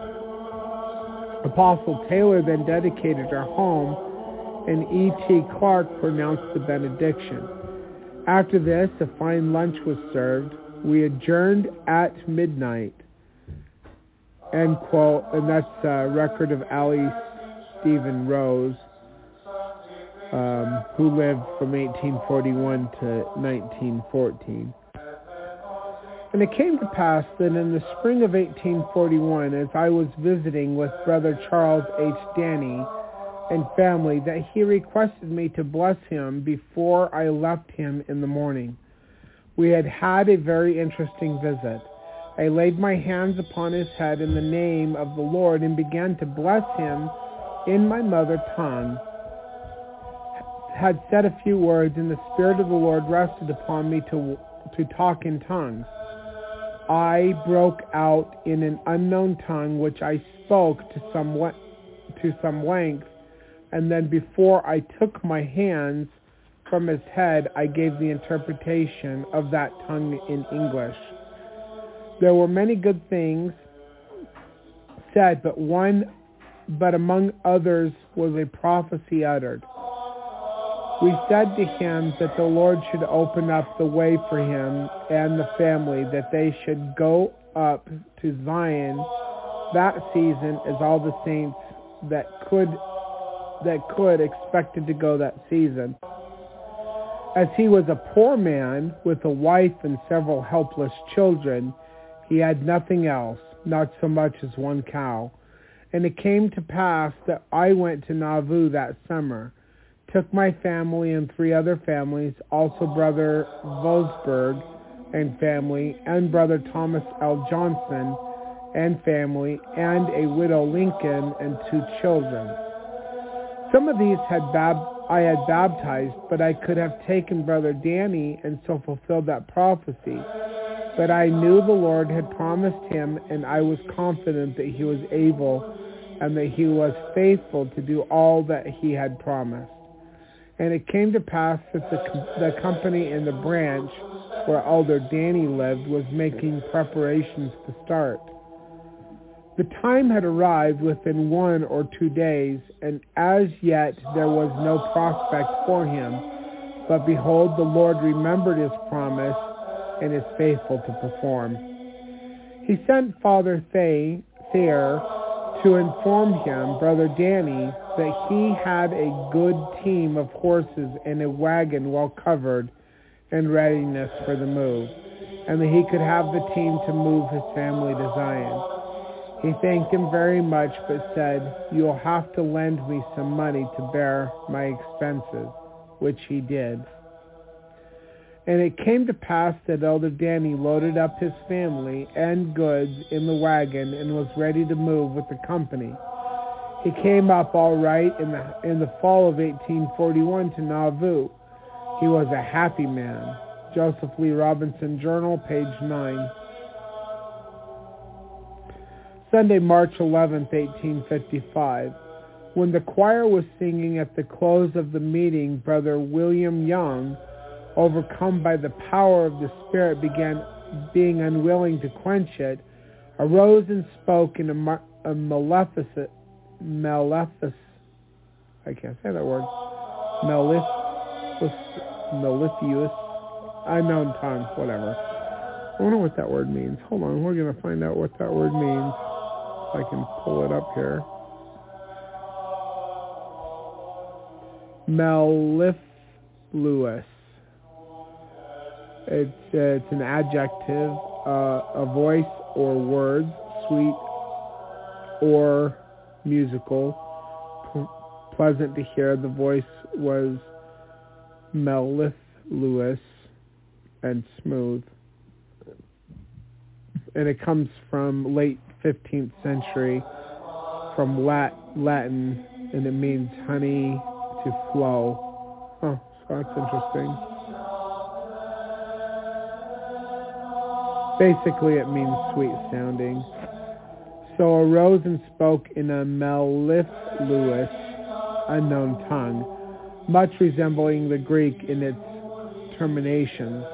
Apostle Taylor then dedicated our home, and E T Clark pronounced the benediction. After this, a fine lunch was served. We adjourned at midnight. End quote, and that's a record of Allie Stephen Rose, um, who lived from eighteen forty-one to nineteen fourteen. And it came to pass that in the spring of eighteen forty-one, as I was visiting with Brother Charles H. Danny and family that he requested me to bless him before I left him in the morning. We had had a very interesting visit. I laid my hands upon his head in the name of the Lord and began to bless him in my mother tongue. Had said a few words, and the Spirit of the Lord rested upon me to to talk in tongues. I broke out in an unknown tongue, which I spoke to some le- to some length, and then before I took my hands from his head, I gave the interpretation of that tongue in English. There were many good things said, but one, but among others was a prophecy uttered. We said to him that the Lord should open up the way for him and the family, that they should go up to Zion that season as all the saints that could that could expected to go that season. As he was a poor man with a wife and several helpless children, he had nothing else, not so much as one cow. And it came to pass that I went to Nauvoo that summer, took my family and three other families, also Brother Vosberg and family, and Brother Thomas L. Johnson and family, and a widow Lincoln and two children. Some of these had bab- I had baptized, but I could have taken Brother Danny and so fulfilled that prophecy. But I knew the Lord had promised him, and I was confident that he was able and that he was faithful to do all that he had promised. And it came to pass that the, the company in the branch where Elder Danny lived was making preparations to start. The time had arrived within one or two days, and as yet there was no prospect for him. But behold, the Lord remembered his promise and is faithful to perform. He sent Father Thay, Thayer to inform him, Brother Danny, that he had a good team of horses and a wagon well covered and readiness for the move, and that he could have the team to move his family to Zion. He thanked him very much, but said, "You'll have to lend me some money to bear my expenses," which he did. And it came to pass that Elder Danny loaded up his family and goods in the wagon and was ready to move with the company. He came up all right in the in the fall of eighteen forty-one to Nauvoo. He was a happy man. Joseph Lee Robinson Journal, page nine. Sunday, March eleventh, eighteen fifty-five. When the choir was singing at the close of the meeting, Brother William Young, overcome by the power of the Spirit, began being unwilling to quench it, arose and spoke in a, a maleficent, malefic, I can't say that word, mellifluous, mellifluous, unknown tongue, whatever. I wonder what that word means. Hold on, we're going to find out what that word means. If I can pull it up here. Mellifluous. It's, uh, it's an adjective, uh, a voice or words, sweet or musical, p- pleasant to hear. The voice was mellifluous and smooth. And it comes from late fifteenth century, from Lat- Latin, and it means honey to flow. Oh, so that's interesting. Basically, it means sweet sounding. So arose and spoke in a mellifluous, unknown tongue, much resembling the Greek in its terminations.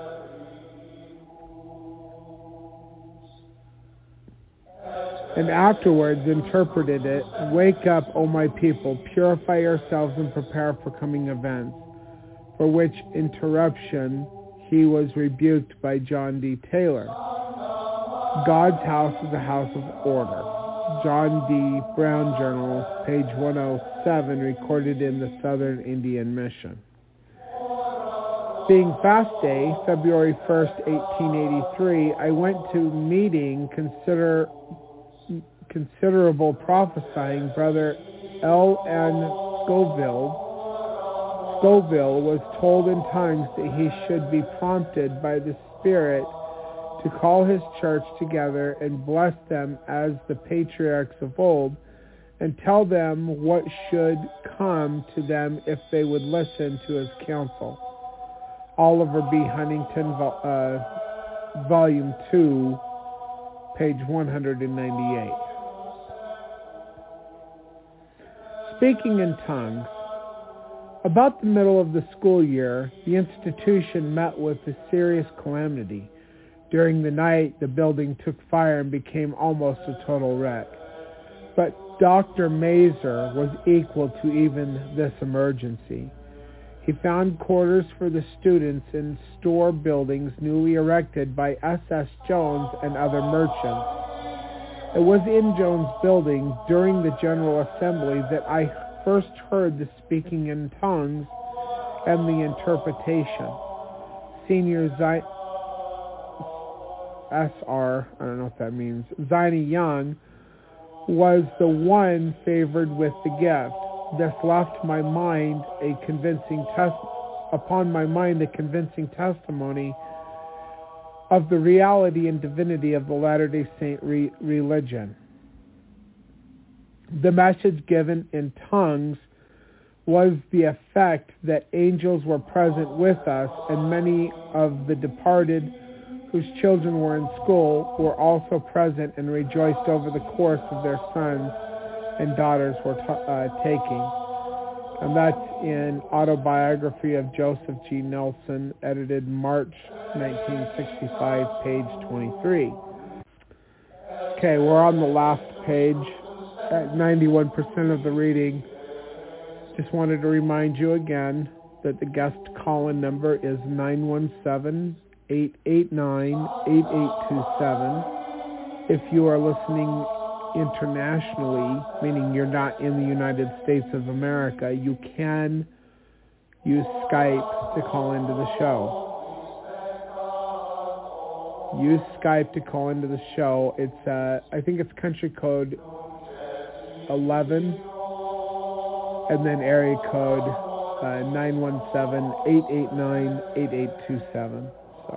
And afterwards interpreted it, "Wake up, O my people, purify yourselves and prepare for coming events," for which interruption he was rebuked by John D. Taylor. God's house is a house of order. John D. Brown Journal, page one oh seven, recorded in the Southern Indian Mission. Being fast day, February first, eighteen eighty-three, I went to meeting consider considerable prophesying Brother L N Scoville, Scoville was told in tongues that he should be prompted by the Spirit to call his church together and bless them as the patriarchs of old, and tell them what should come to them if they would listen to his counsel. Oliver B. Huntington, uh, Volume two, page one ninety-eight. Speaking in tongues. About the middle of the school year, the institution met with a serious calamity. During the night, the building took fire and became almost a total wreck. But Doctor Mazer was equal to even this emergency. He found quarters for the students in store buildings newly erected by S S Jones and other merchants. It was in Jones' building during the General Assembly that I first heard the speaking in tongues and the interpretation. Senior Zi- S R, I don't know what that means, Ziny Young, was the one favored with the gift. This left my mind a convincing test upon my mind a convincing testimony of the reality and divinity of the Latter-day Saint re- religion. The message given in tongues was the effect that angels were present with us, and many of the departed whose children were in school were also present and rejoiced over the course of their sons and daughters were t- uh, taking. And that's in Autobiography of Joseph G. Nelson, edited March nineteen sixty-five, page twenty-three. Okay, we're on the last page at ninety-one percent of the reading. Just wanted to remind you again that the guest call-in number is nine one seven, eight eight nine, eight eight two seven. If you are listening internationally, meaning you're not in the United States of America, you can use Skype to call into the show. Use Skype to call into the show. It's uh, I think it's country code eleven, and then area code uh, nine one seven, eight eight nine, eight eight two seven. So,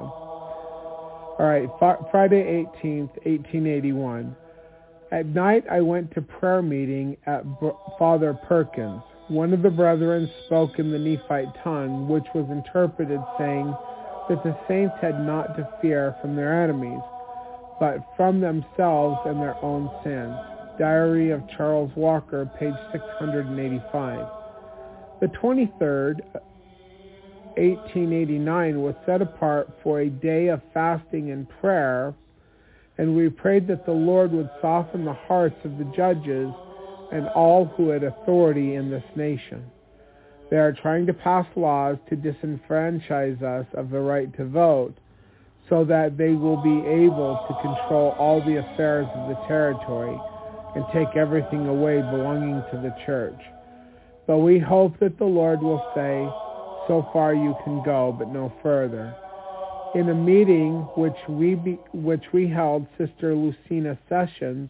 all right, F- Friday eighteenth, eighteen eighty-one. At night, I went to prayer meeting at B- Father Perkins. One of the brethren spoke in the Nephite tongue, which was interpreted, saying that the saints had not to fear from their enemies, but from themselves and their own sins. Diary of Charles Walker, page six eighty-five. The twenty-third, eighteen eighty-nine, was set apart for a day of fasting and prayer, and we prayed that the Lord would soften the hearts of the judges and all who had authority in this nation. They are trying to pass laws to disenfranchise us of the right to vote, so that they will be able to control all the affairs of the territory and take everything away belonging to the church. But we hope that the Lord will say, so far you can go, but no further. In a meeting which we be, which we held, Sister Lucina Sessions,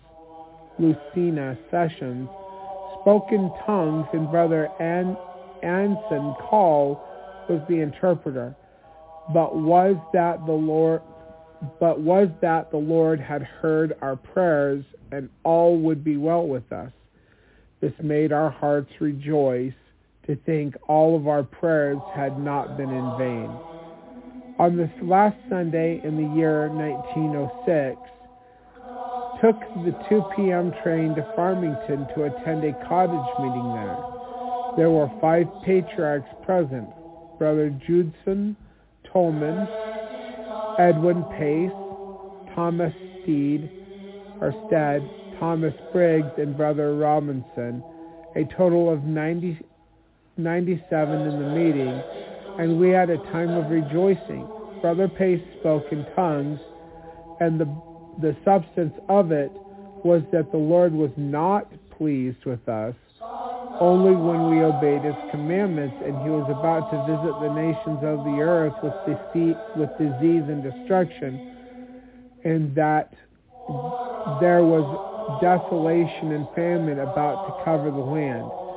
Lucina Sessions, spoke in tongues, and Brother An, Anson Call was the interpreter. But was that the Lord? But was that the Lord had heard our prayers, and all would be well with us? This made our hearts rejoice to think all of our prayers had not been in vain. On this last Sunday in the year nineteen oh six, took the two p.m. train to Farmington to attend a cottage meeting there. There were five patriarchs present: Brother Judson Tolman, Edwin Pace, Thomas Steed, or Stead, Thomas Briggs, and Brother Robinson, a total of ninety, ninety-seven in the meeting, and we had a time of rejoicing. Brother Pace spoke in tongues, and the the substance of it was that the Lord was not pleased with us only when we obeyed his commandments, and he was about to visit the nations of the earth with deceit, with disease and destruction, and that there was desolation and famine about to cover the land.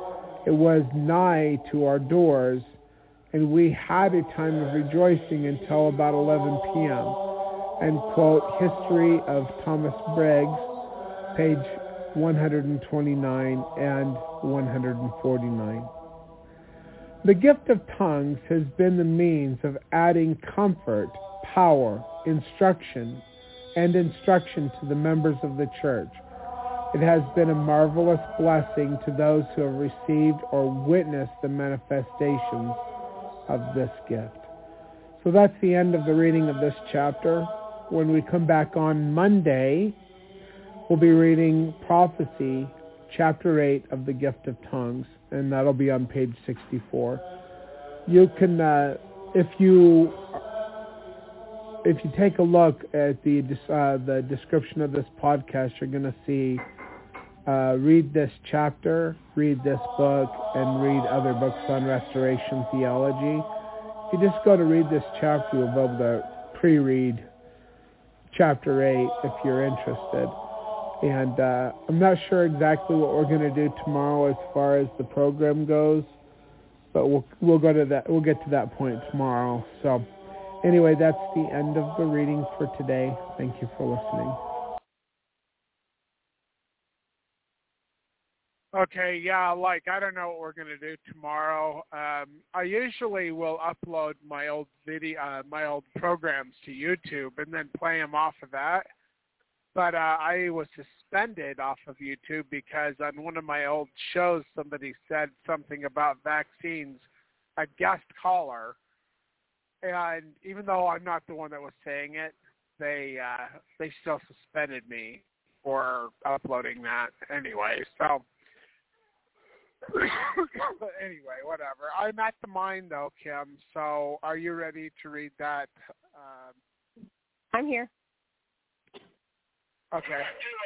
it was nigh to our doors, and we had a time of rejoicing until about eleven p.m. And quote, History of Thomas Briggs, page one twenty-nine and one forty-nine. The gift of tongues has been the means of adding comfort, power, instruction, and instruction to the members of the church. It has been a marvelous blessing to those who have received or witnessed the manifestations of this gift. So that's the end of the reading of this chapter. When we come back on Monday, we'll be reading Prophecy, chapter eight of the Gift of Tongues, and that'll be on page sixty-four. You can, uh, if you if you take a look at the uh, the description of this podcast, you're going to see uh, read this chapter, read this book, and read other books on restoration theology. If you just go to read this chapter, you'll be able to pre-read chapter eight if you're interested. And uh, I'm not sure exactly what we're going to do tomorrow as far as the program goes, but we'll we'll go to that. We'll get to that point tomorrow. So anyway, that's the end of the reading for today. Thank you for listening. Okay, yeah, like, I don't know what we're going to do tomorrow. Um, I usually will upload my old video, uh, my old programs to YouTube and then play them off of that. But uh, I was suspended off of YouTube because on one of my old shows, somebody said something about vaccines, a guest caller. And even though I'm not the one that was saying it, they uh, they still suspended me for uploading that anyway. So, but anyway, whatever. I'm at the mine though, Kim. So, are you ready to read that? Um, I'm here. Okay.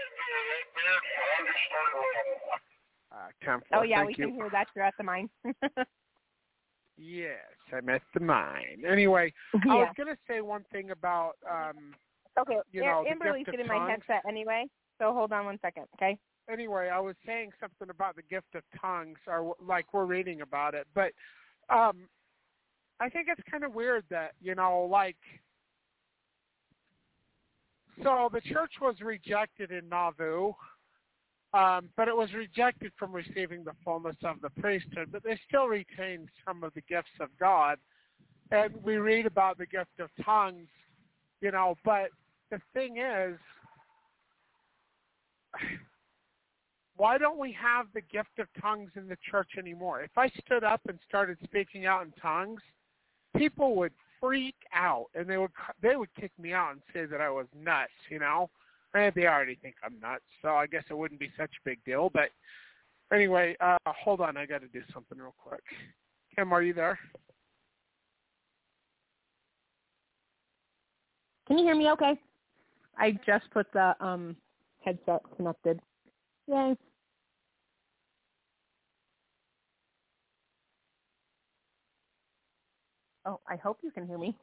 Uh, ten oh yeah, we you. can hear that. You're at the mine. Yes, I'm at the mine. Anyway, yeah. I was going to say one thing about, um, okay, you know, Am- Amberly's the gift getting of my tongues. headset anyway, so hold on one second, okay? Anyway, I was saying something about the gift of tongues, or like we're reading about it, but um, I think it's kind of weird that, you know, like, so the church was rejected in Nauvoo, um, but it was rejected from receiving the fullness of the priesthood, but they still retained some of the gifts of God. And we read about the gift of tongues, you know, but the thing is, why don't we have the gift of tongues in the church anymore? If I stood up and started speaking out in tongues, people would freak out, and they would they would kick me out and say that I was nuts, you know. And they already think I'm nuts, so I guess it wouldn't be such a big deal. But anyway, uh, hold on, I got to do something real quick. Kim, are you there? Can you hear me okay? I just put the um, headset connected. Yay. Oh, I hope you can hear me.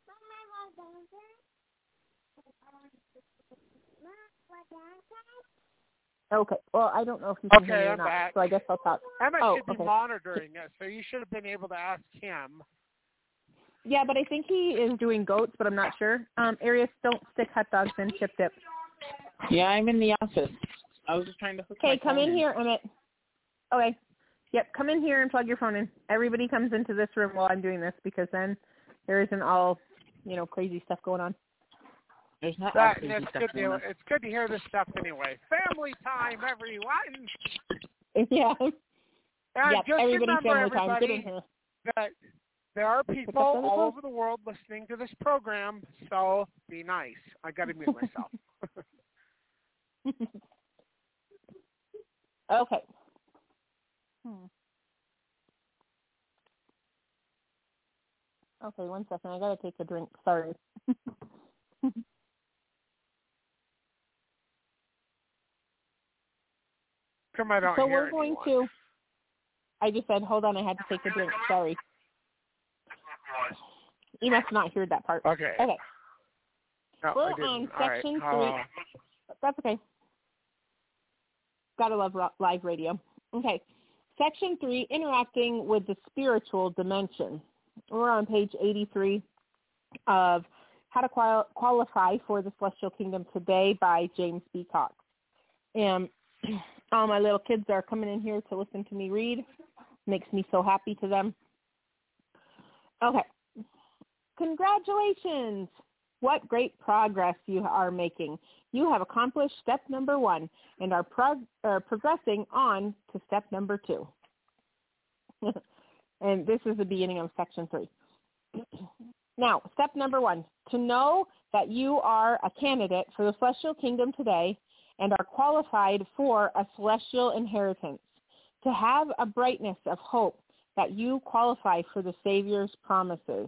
Okay. Well, I don't know if you can okay, hear me or I'm not, back. so I guess I'll talk. Emma oh, should be okay. monitoring it, so you should have been able to ask him. Yeah, but I think he is doing goats, but I'm not sure. Um, Arius, don't stick hot dogs in chip dip. Yeah, I'm in the office. I was just trying to hook my Okay, come phone in here, Emmett. Okay. Yep, come in here and plug your phone in. Everybody comes into this room while I'm doing this because then there isn't all, you know, crazy stuff going on. There's not That, all crazy it's, stuff good going to, on. it's good to hear this stuff anyway. Family time, everyone. Yeah. And yep, just everybody's remember, family time. Get in everybody, here. that there are people What's up, all over the world listening to this program, so be nice. I got to mute myself. Okay. Hmm. Okay, one second. I gotta take a drink. Sorry. Come, I don't so hear we're going anyone. to. I just said, hold on. I had to take a drink. Sorry. You must not hear that part. Okay. Okay. No, we're I didn't. on All right. section Uh, three. That's okay. Gotta love ro- live radio. Okay. Section three, interacting with the spiritual dimension. We're on page eighty-three of How to Qual- Qualify for the Celestial Kingdom Today by James B. Cox. And all my little kids are coming in here to listen to me read. Makes me so happy to them. Okay. Congratulations. What great progress you are making. You have accomplished step number one and are, prog- are progressing on to step number two. And this is the beginning of section three. Now, step number one, to know that you are a candidate for the celestial kingdom today and are qualified for a celestial inheritance. To have a brightness of hope that you qualify for the Savior's promises.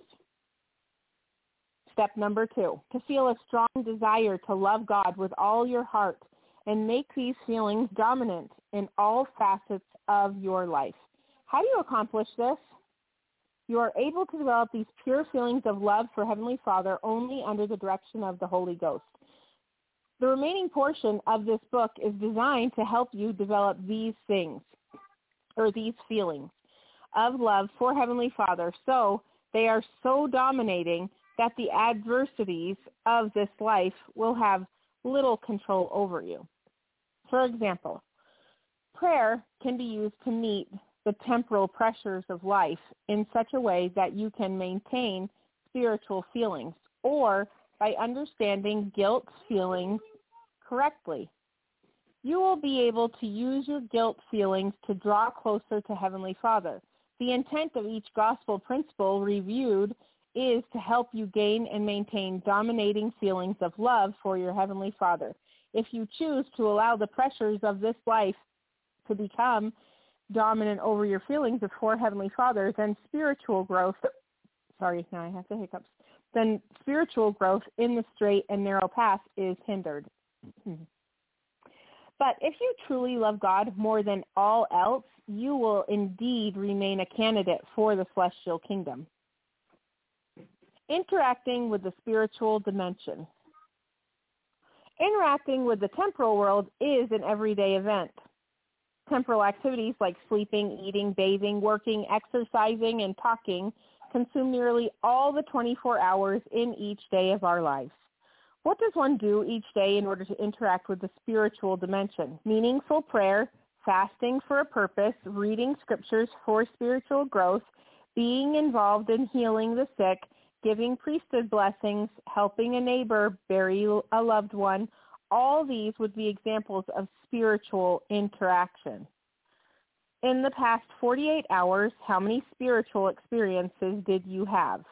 Step number two, to feel a strong desire to love God with all your heart and make these feelings dominant in all facets of your life. How do you accomplish this? You are able to develop these pure feelings of love for Heavenly Father only under the direction of the Holy Ghost. The remaining portion of this book is designed to help you develop these things, or these feelings of love for Heavenly Father, so they are so dominating that the adversities of this life will have little control over you. For example, prayer can be used to meet the temporal pressures of life in such a way that you can maintain spiritual feelings, or by understanding guilt feelings correctly. You will be able to use your guilt feelings to draw closer to Heavenly Father. The intent of each gospel principle reviewed is to help you gain and maintain dominating feelings of love for your Heavenly Father. If you choose to allow the pressures of this life to become dominant over your feelings for Heavenly Father, then spiritual growth, sorry, now I have the hiccups, then spiritual growth in the straight and narrow path is hindered. But if you truly love God more than all else, you will indeed remain a candidate for the celestial kingdom. Interacting with the spiritual dimension. Interacting with the temporal world is an everyday event. Temporal activities like sleeping, eating, bathing, working, exercising, and talking consume nearly all the twenty-four hours in each day of our lives. What does one do each day in order to interact with the spiritual dimension? Meaningful prayer, fasting for a purpose, reading scriptures for spiritual growth, being involved in healing the sick, giving priesthood blessings, helping a neighbor bury a loved one. All these would be examples of spiritual interaction. In the past forty-eight hours, how many spiritual experiences did you have?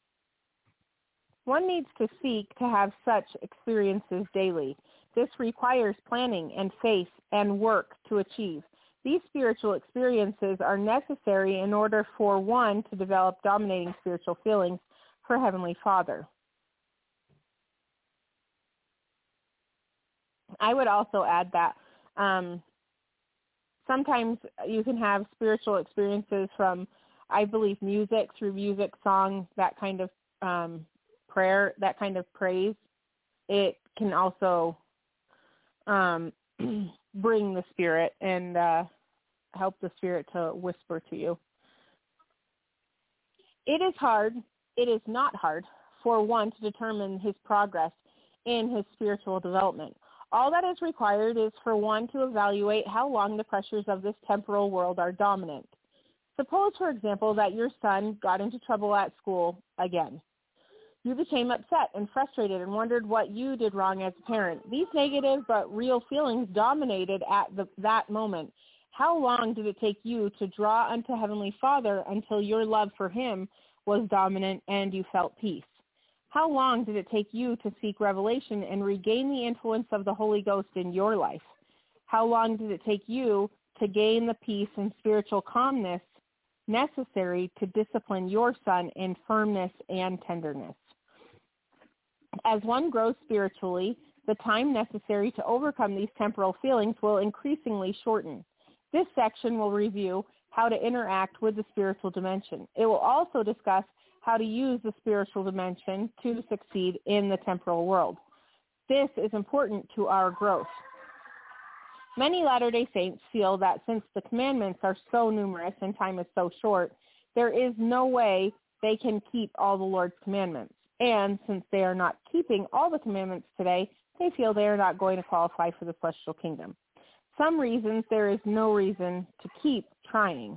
One needs to seek to have such experiences daily. This requires planning and faith and work to achieve. These spiritual experiences are necessary in order for one to develop dominating spiritual feelings for Heavenly Father. I would also add that um, sometimes you can have spiritual experiences from, I believe, music, through music, song, that kind of um, prayer, that kind of praise. It can also um, bring the Spirit and uh, help the Spirit to whisper to you. It is hard, it is not hard for one to determine his progress in his spiritual development. All that is required is for one to evaluate how long the pressures of this temporal world are dominant. Suppose, for example, that your son got into trouble at school again. You became upset and frustrated and wondered what you did wrong as a parent. These negative but real feelings dominated at the, that moment. How long did it take you to draw unto Heavenly Father until your love for him was dominant and you felt peace? How long did it take you to seek revelation and regain the influence of the Holy Ghost in your life? How long did it take you to gain the peace and spiritual calmness necessary to discipline your son in firmness and tenderness? As one grows spiritually, the time necessary to overcome these temporal feelings will increasingly shorten. This section will review how to interact with the spiritual dimension. It will also discuss how to use the spiritual dimension to succeed in the temporal world. This is important to our growth. Many Latter-day Saints feel that since the commandments are so numerous and time is so short, there is no way they can keep all the Lord's commandments. And since they are not keeping all the commandments today, they feel they are not going to qualify for the celestial kingdom. Some reasons there is no reason to keep trying.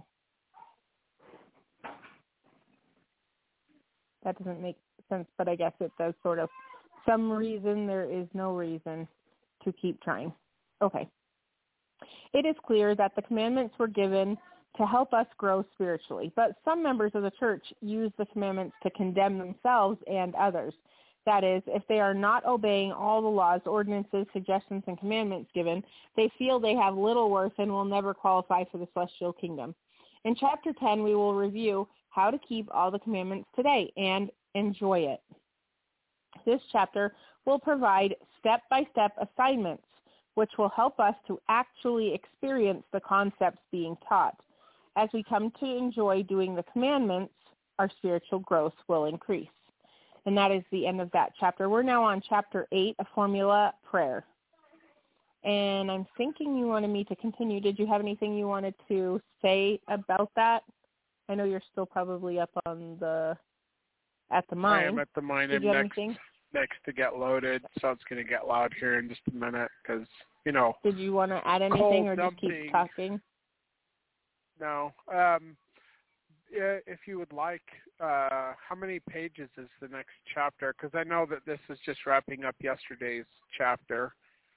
That doesn't make sense, but I guess it does sort of. Some reason there is no reason to keep trying. Okay. It is clear that the commandments were given to help us grow spiritually, but some members of the church use the commandments to condemn themselves and others. That is, if they are not obeying all the laws, ordinances, suggestions, and commandments given, they feel they have little worth and will never qualify for the celestial kingdom. In chapter ten, we will review how to keep all the commandments today and enjoy it. This chapter will provide step-by-step assignments, which will help us to actually experience the concepts being taught. As we come to enjoy doing the commandments, our spiritual growth will increase. And that is the end of that chapter. We're now on chapter eight, a formula prayer. And I'm thinking you wanted me to continue. Did you have anything you wanted to say about that? I know you're still probably up on the, at the mine. I am at the mine. Did I'm you have next, anything? next to get loaded, so it's going to get loud here in just a minute because, you know. Did you want to add anything or just keep dumping. talking? No. Um, if you would like, uh, how many pages is the next chapter? Because I know that this is just wrapping up yesterday's chapter.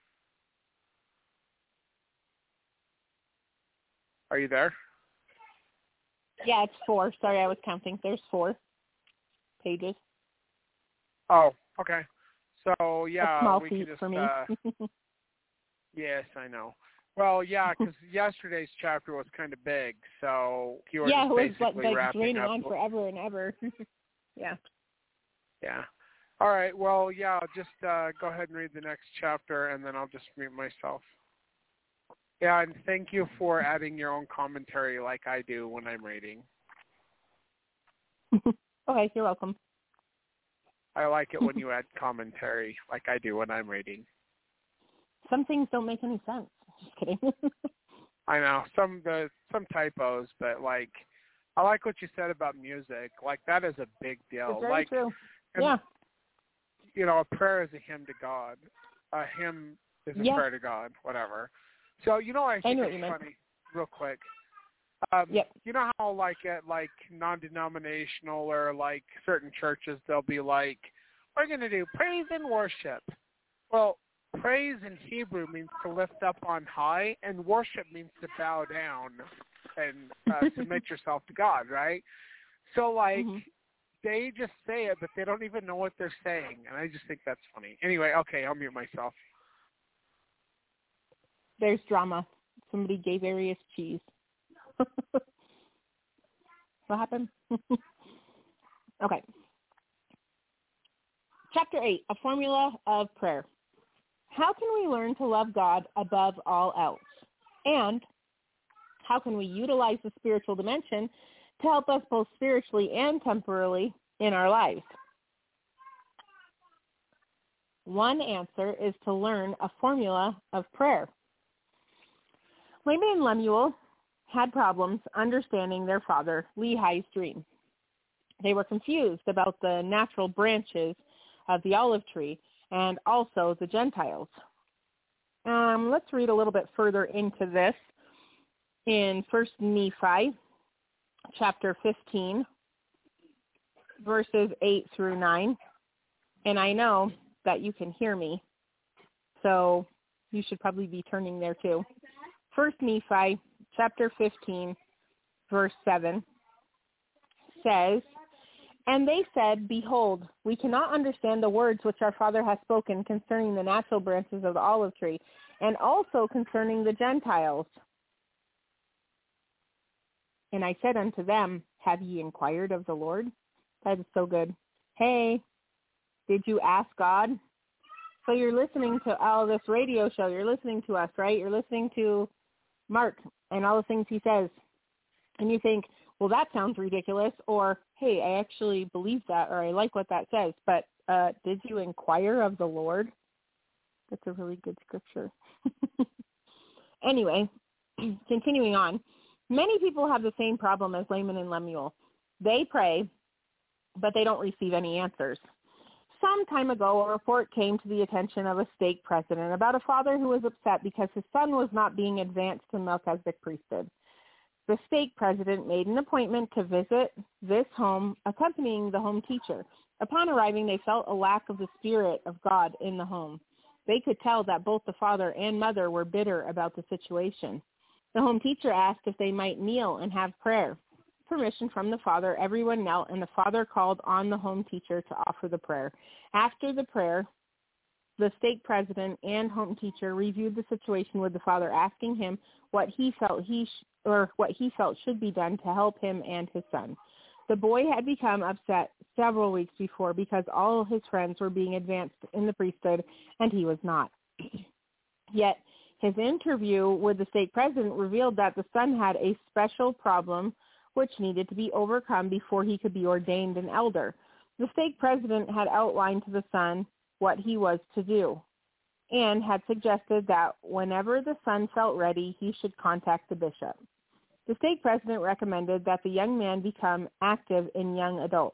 Are you there? Yeah, it's four. Sorry, I was counting. There's four pages. Oh, okay. So, yeah, a small we feat could just, for me. uh, yes, I know. Well, yeah, because yesterday's chapter was kind of big, so you were yeah, just it was basically like, like wrapping draining up. on forever and ever. yeah. Yeah. All right. Well, yeah, just uh, go ahead and read the next chapter, and then I'll just mute myself. Yeah, and thank you for adding your own commentary like I do when I'm reading. Okay, you're welcome. I like it when you add commentary like I do when I'm reading. Some things don't make any sense. Just kidding. I know some the some typos, but like I like what you said about music. Like that is a big deal. It's very like, true. and, Yeah. You know, a prayer is a hymn to God. A hymn is a yeah. prayer to God. Whatever. So you know, I think I it's funny. Meant. Real quick. Um, yep. You know how like at like non-denominational or like certain churches they'll be like, we're going to do praise and worship. Well, praise in Hebrew means to lift up on high, and worship means to bow down and uh, submit yourself to God, right? So, like, mm-hmm. they just say it, but they don't even know what they're saying, and I just think that's funny. Anyway, okay, I'll mute myself. There's drama. Somebody gave Arius cheese. What happened? Okay. Chapter eight, a formula of prayer. How can we learn to love God above all else? And how can we utilize the spiritual dimension to help us both spiritually and temporally in our lives? One answer is to learn a formula of prayer. Laban and Lemuel had problems understanding their father, Lehi's dream. They were confused about the natural branches of the olive tree and also the Gentiles. Um, let's read a little bit further into this in First Nephi, chapter fifteen, verses eight through nine. And I know that you can hear me, so you should probably be turning there too. First Nephi, chapter fifteen, verse seven, says, "And they said, Behold, we cannot understand the words which our father has spoken concerning the natural branches of the olive tree, and also concerning the Gentiles. And I said unto them, Have ye inquired of the Lord?" That is so good. Hey, did you ask God? So you're listening to all this radio show. You're listening to us, right? You're listening to Mark and all the things he says. And you think, well, that sounds ridiculous, or, hey, I actually believe that, or I like what that says. But uh, did you inquire of the Lord? That's a really good scripture. Anyway, continuing on, many people have the same problem as Laman and Lemuel. They pray, but they don't receive any answers. Some time ago, a report came to the attention of a stake president about a father who was upset because his son was not being advanced to Melchizedek priesthood. The stake president made an appointment to visit this home, accompanying the home teacher. Upon arriving, they felt a lack of the Spirit of God in the home. They could tell that both the father and mother were bitter about the situation. The home teacher asked if they might kneel and have prayer. Permission from the father, everyone knelt, and the father called on the home teacher to offer the prayer. After the prayer, the stake president and home teacher reviewed the situation with the father, asking him what he felt he sh- or what he felt should be done to help him and his son. The boy had become upset several weeks before because all his friends were being advanced in the priesthood and he was not. Yet his interview with the stake president revealed that the son had a special problem which needed to be overcome before he could be ordained an elder. The stake president had outlined to the son what he was to do and had suggested that whenever the son felt ready, he should contact the bishop. The stake president recommended that the young man become active in young adults,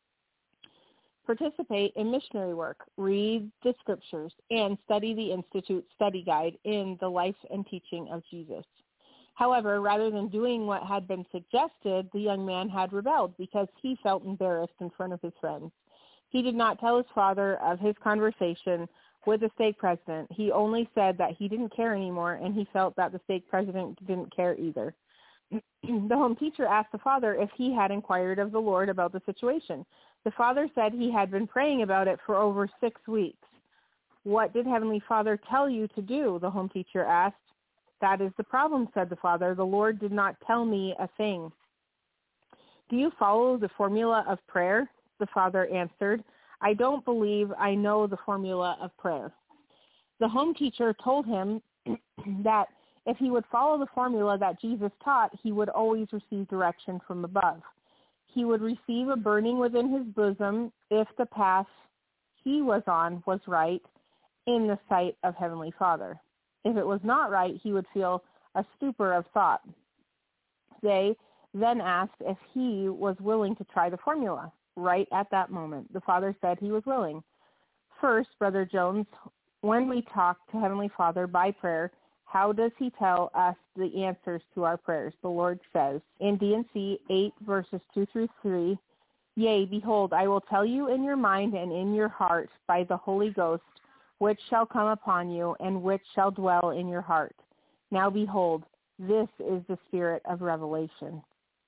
participate in missionary work, read the scriptures, and study the Institute study guide in the life and teaching of Jesus. However, rather than doing what had been suggested, the young man had rebelled because he felt embarrassed in front of his friends. He did not tell his father of his conversation with the stake president. He only said that he didn't care anymore, and he felt that the stake president didn't care either. The home teacher asked the father if he had inquired of the Lord about the situation. The father said he had been praying about it for over six weeks. What did Heavenly Father tell you to do? The home teacher asked. That is the problem, said the father. The Lord did not tell me a thing. Do you follow the formula of prayer? The father answered. I don't believe I know the formula of prayer. The home teacher told him that if he would follow the formula that Jesus taught, he would always receive direction from above. He would receive a burning within his bosom if the path he was on was right in the sight of Heavenly Father. If it was not right, he would feel a stupor of thought. They then asked if he was willing to try the formula. Right at that moment, the father said he was willing. First, Brother Jones, when we talk to Heavenly Father by prayer, how does he tell us the answers to our prayers? The Lord says in D and C eight, verses two through three, Yea, behold, I will tell you in your mind and in your heart by the Holy Ghost, which shall come upon you and which shall dwell in your heart. Now behold, this is the spirit of revelation.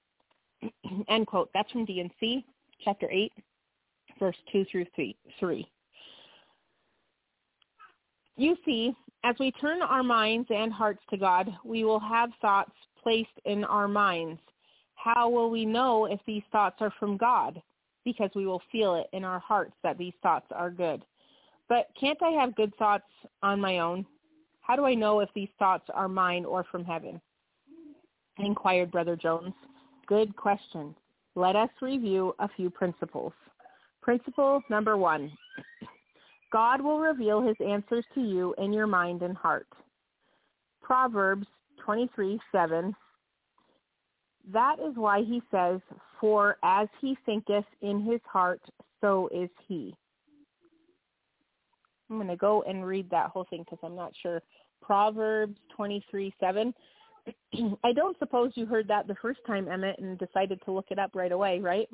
End quote. That's from D and C, chapter eight, verse two through three. You see, as we turn our minds and hearts to God, we will have thoughts placed in our minds. How will we know if these thoughts are from God? Because we will feel it in our hearts that these thoughts are good. But can't I have good thoughts on my own? How do I know if these thoughts are mine or from heaven? Inquired Brother Jones. Good question. Let us review a few principles. Principle number one. God will reveal his answers to you in your mind and heart. Proverbs twenty-three seven. That is why he says, for as he thinketh in his heart, so is he. I'm going to go and read that whole thing because I'm not sure. Proverbs twenty-three seven. I don't suppose you heard that the first time, Emmett, and decided to look it up right away, right?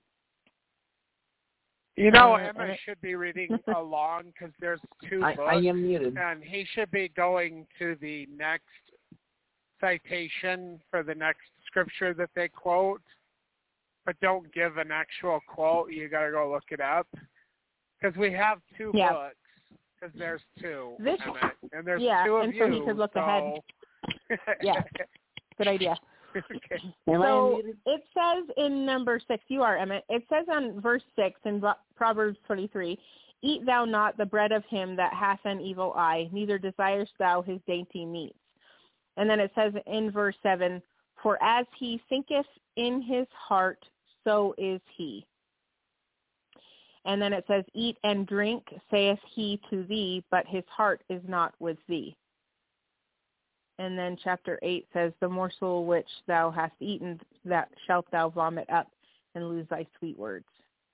You know, Uh, Emma Emmett? should be reading along because there's two I, books. I am muted. And he should be going to the next citation for the next scripture that they quote. But don't give an actual quote. You got to go look it up. Because we have two Yeah. books. Because there's two, This, Emmett. And there's yeah, two of and you. so he could look so... ahead. Yeah. Good idea. Okay. Am I So muted? it says in number six, you are, Emmett, it says on verse six in Proverbs twenty-three, eat thou not the bread of him that hath an evil eye, neither desirest thou his dainty meats. And then it says in verse seven, for as he thinketh in his heart, so is he. And then it says, eat and drink, saith he to thee, but his heart is not with thee. And then chapter eight says, the morsel which thou hast eaten, that shalt thou vomit up and lose thy sweet words.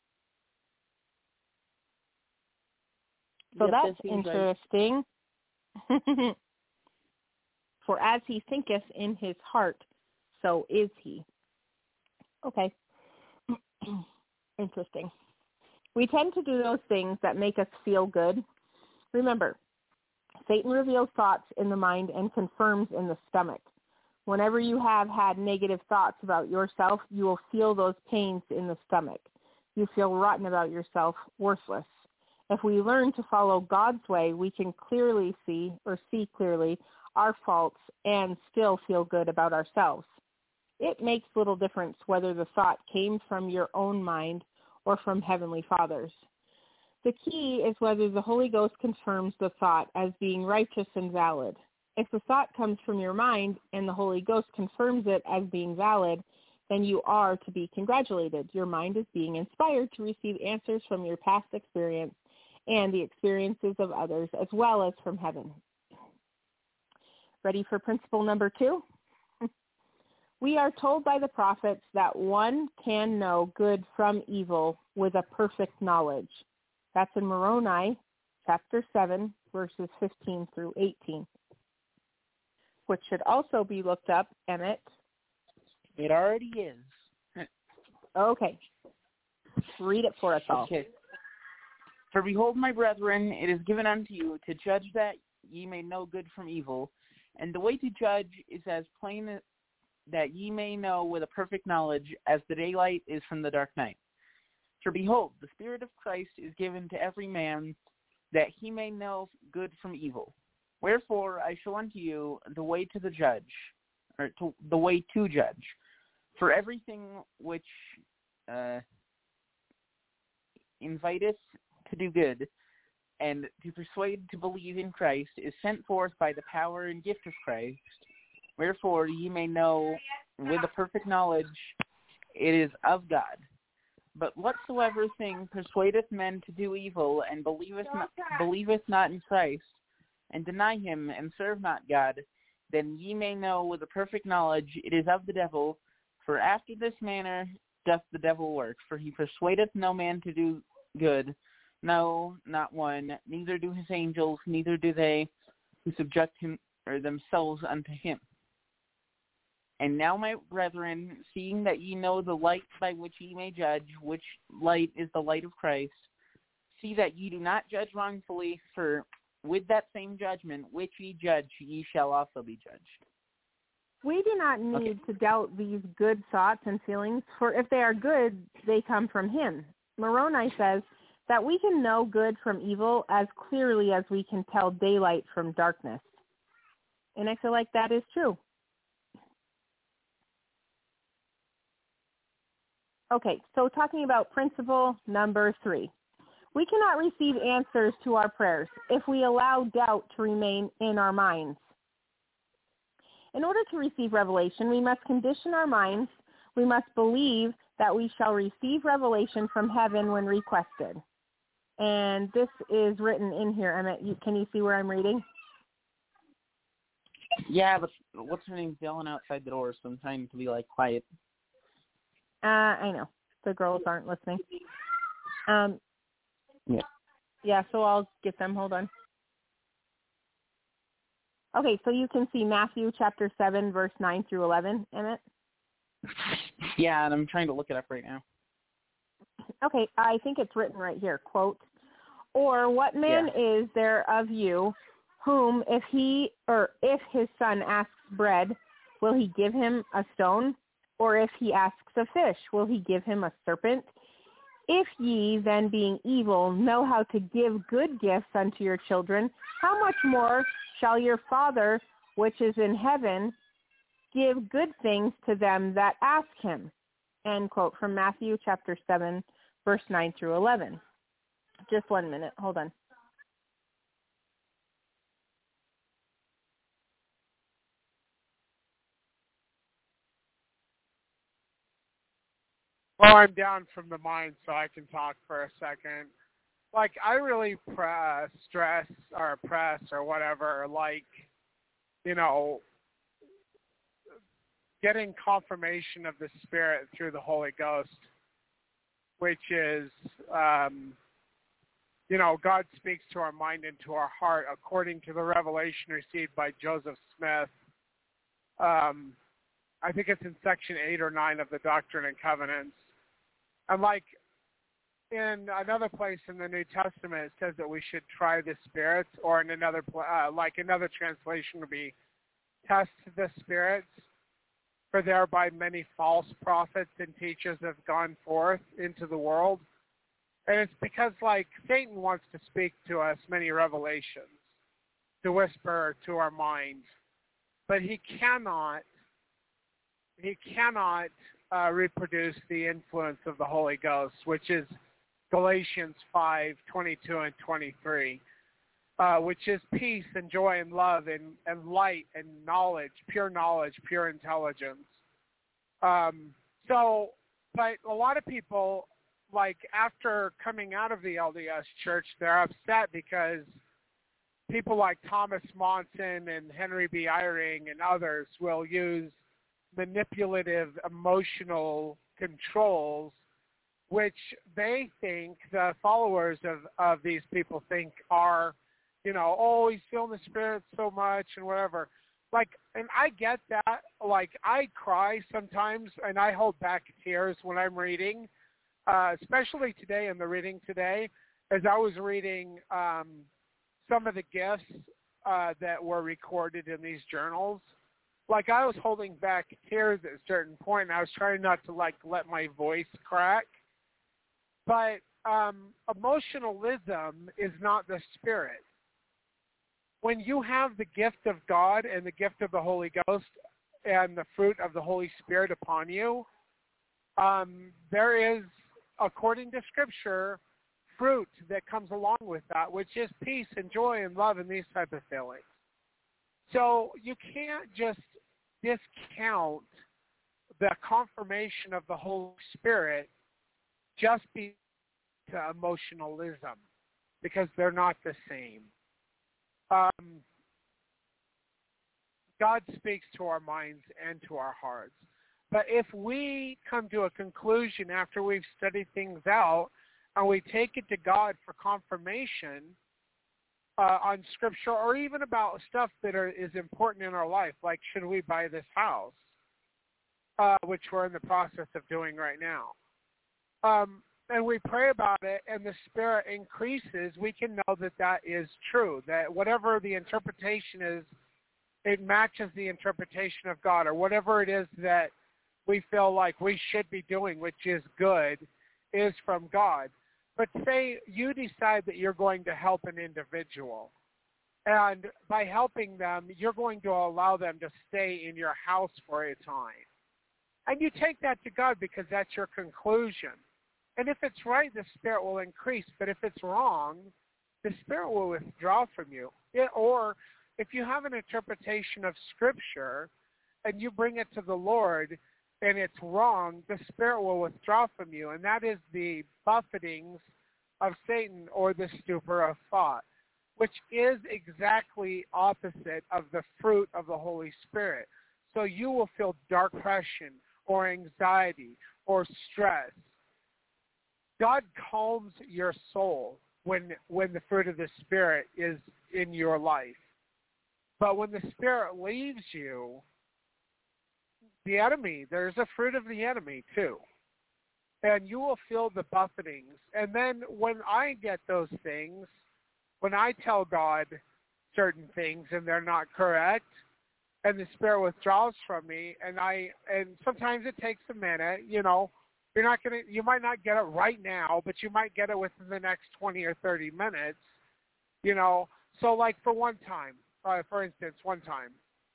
So Yep, that's that seems interesting. Right. For as he thinketh in his heart, so is he. Okay. Interesting. We tend to do those things that make us feel good. Remember, Satan reveals thoughts in the mind and confirms in the stomach. Whenever you have had negative thoughts about yourself, you will feel those pains in the stomach. You feel rotten about yourself, worthless. If we learn to follow God's way, we can clearly see or see clearly our faults and still feel good about ourselves. It makes little difference whether the thought came from your own mind or from Heavenly Father's. The key is whether the Holy Ghost confirms the thought as being righteous and valid. If the thought comes from your mind and the Holy Ghost confirms it as being valid, then you are to be congratulated. Your mind is being inspired to receive answers from your past experience and the experiences of others, as well as from heaven. Ready for principle number two? We are told by the prophets that one can know good from evil with a perfect knowledge. That's in Moroni, chapter seven, verses fifteen through eighteen, which should also be looked up, Emmett. It already is. Okay. Read it for us all. Okay. For behold, my brethren, it is given unto you to judge that ye may know good from evil, and the way to judge is as plain that ye may know with a perfect knowledge, as the daylight is from the dark night. For behold, the Spirit of Christ is given to every man, that he may know good from evil. Wherefore I show unto you the way to the judge, or to, the way to judge. For everything which uh, inviteth to do good, and to persuade to believe in Christ, is sent forth by the power and gift of Christ. Wherefore ye may know with a perfect knowledge it is of God. But whatsoever thing persuadeth men to do evil, and believeth not, believeth not in Christ, and deny him, and serve not God, then ye may know with a perfect knowledge it is of the devil. For after this manner doth the devil work. For he persuadeth no man to do good, no, not one, neither do his angels, neither do they who subject him or themselves unto him. And now, my brethren, seeing that ye know the light by which ye may judge, which light is the light of Christ, see that ye do not judge wrongfully, for with that same judgment which ye judge, ye shall also be judged. We do not need Okay. to doubt these good thoughts and feelings, for if they are good, they come from him. Moroni says that we can know good from evil as clearly as we can tell daylight from darkness. And I feel like that is true. Okay, so talking about principle number three. We cannot receive answers to our prayers if we allow doubt to remain in our minds. In order to receive revelation, we must condition our minds. We must believe that we shall receive revelation from heaven when requested. And this is written in here. Emmett, you, can you see where I'm reading? Yeah, but what's her name yelling outside the door, so I'm trying to be, like, quiet. Uh, I know. The girls aren't listening. Um, yeah. Yeah, so I'll get them. Hold on. Okay, so you can see Matthew chapter seven, verse nine through eleven, Emmett? Yeah, and I'm trying to look it up right now. Okay, I think it's written right here, quote, or what man yeah. is there of you whom if he or if his son asks bread, will he give him a stone? Or if he asks a fish, will he give him a serpent? If ye, then being evil, know how to give good gifts unto your children, how much more shall your Father, which is in heaven, give good things to them that ask him? End quote from Matthew chapter seven, verse nine through eleven. Just one minute. Hold on. Well, I'm down from the mind, so I can talk for a second. Like, I really pre- stress or press or whatever, like, you know, getting confirmation of the Spirit through the Holy Ghost, which is, um, you know, God speaks to our mind and to our heart according to the revelation received by Joseph Smith. Um, I think it's in section eight or nine of the Doctrine and Covenants. And like in another place in the New Testament, it says that we should try the spirits, or in another, uh, like another translation would be test the spirits, for thereby many false prophets and teachers have gone forth into the world. And it's because, like, Satan wants to speak to us many revelations, to whisper to our minds, but he cannot, he cannot uh, reproduce the influence of the Holy Ghost, which is Galatians five, twenty-two and twenty-three, uh, which is peace and joy and love and, and light and knowledge, pure knowledge, pure intelligence. Um, so, but a lot of people, like after coming out of the L D S Church, they're upset because people like Thomas Monson and Henry B. Eyring and others will use manipulative emotional controls, which they think, the followers of, of these people think are, you know, oh, he's feeling the Spirit so much and whatever. Like, and I get that. Like, I cry sometimes and I hold back tears when I'm reading. Uh, especially today in the reading today, as I was reading um, some of the gifts uh, that were recorded in these journals, like I was holding back tears at a certain point, and I was trying not to like let my voice crack. But um, emotionalism is not the Spirit. When you have the gift of God and the gift of the Holy Ghost and the fruit of the Holy Spirit upon you, um, there is, according to Scripture, fruit that comes along with that, which is peace and joy and love and these type of feelings. So you can't just discount the confirmation of the Holy Spirit just because to emotionalism, because they're not the same. Um, God speaks to our minds and to our hearts. But if we come to a conclusion after we've studied things out and we take it to God for confirmation uh, on Scripture, or even about stuff that are, is important in our life, like should we buy this house, uh, which we're in the process of doing right now, um, and we pray about it and the Spirit increases, we can know that that is true, that whatever the interpretation is, it matches the interpretation of God, or whatever it is that we feel like we should be doing, which is good, is from God. But say you decide that you're going to help an individual, and by helping them, you're going to allow them to stay in your house for a time. And you take that to God because that's your conclusion. And if it's right, the Spirit will increase. But if it's wrong, the Spirit will withdraw from you. It, or if you have an interpretation of Scripture and you bring it to the Lord, and it's wrong, the Spirit will withdraw from you. And that is the buffetings of Satan, or the stupor of thought, which is exactly opposite of the fruit of the Holy Spirit. So you will feel depression or anxiety or stress. God calms your soul when when the fruit of the Spirit is in your life. But when the Spirit leaves you, the enemy, there's a fruit of the enemy too. And you will feel the buffetings. And then when I get those things, when I tell God certain things and they're not correct, and the Spirit withdraws from me, and I and sometimes it takes a minute, you know, you're not gonna you might not get it right now, but you might get it within the next twenty or thirty minutes, you know. So like for one time, uh, for instance, one time,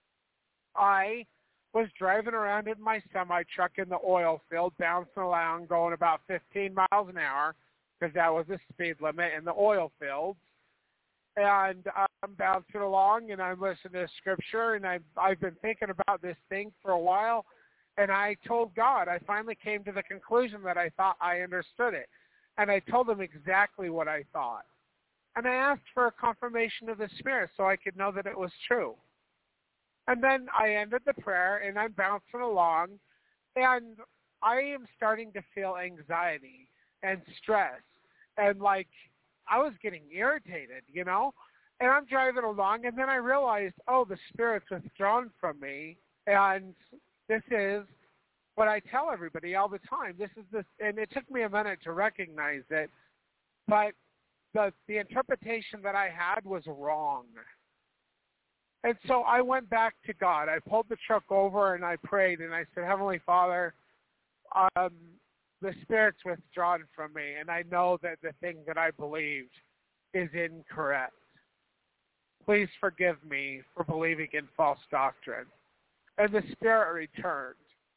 I was driving around in my semi-truck in the oil field, bouncing around, going about fifteen miles an hour, because that was the speed limit in the oil fields. And I'm bouncing along, and I'm listening to Scripture, and I've, I've been thinking about this thing for a while, and I told God, I finally came to the conclusion that I thought I understood it. And I told him exactly what I thought. And I asked for a confirmation of the Spirit so I could know that it was true. And then I ended the prayer, and I'm bouncing along, and I am starting to feel anxiety and stress. And, like, I was getting irritated, you know? And I'm driving along, and then I realized, oh, the Spirit's withdrawn from me, and this is what I tell everybody all the time. This is this, and it took me a minute to recognize it, but the the interpretation that I had was wrong. And so I went back to God. I pulled the truck over and I prayed, and I said, Heavenly Father, um, the Spirit's withdrawn from me, and I know that the thing that I believed is incorrect. Please forgive me for believing in false doctrine. And the Spirit returned.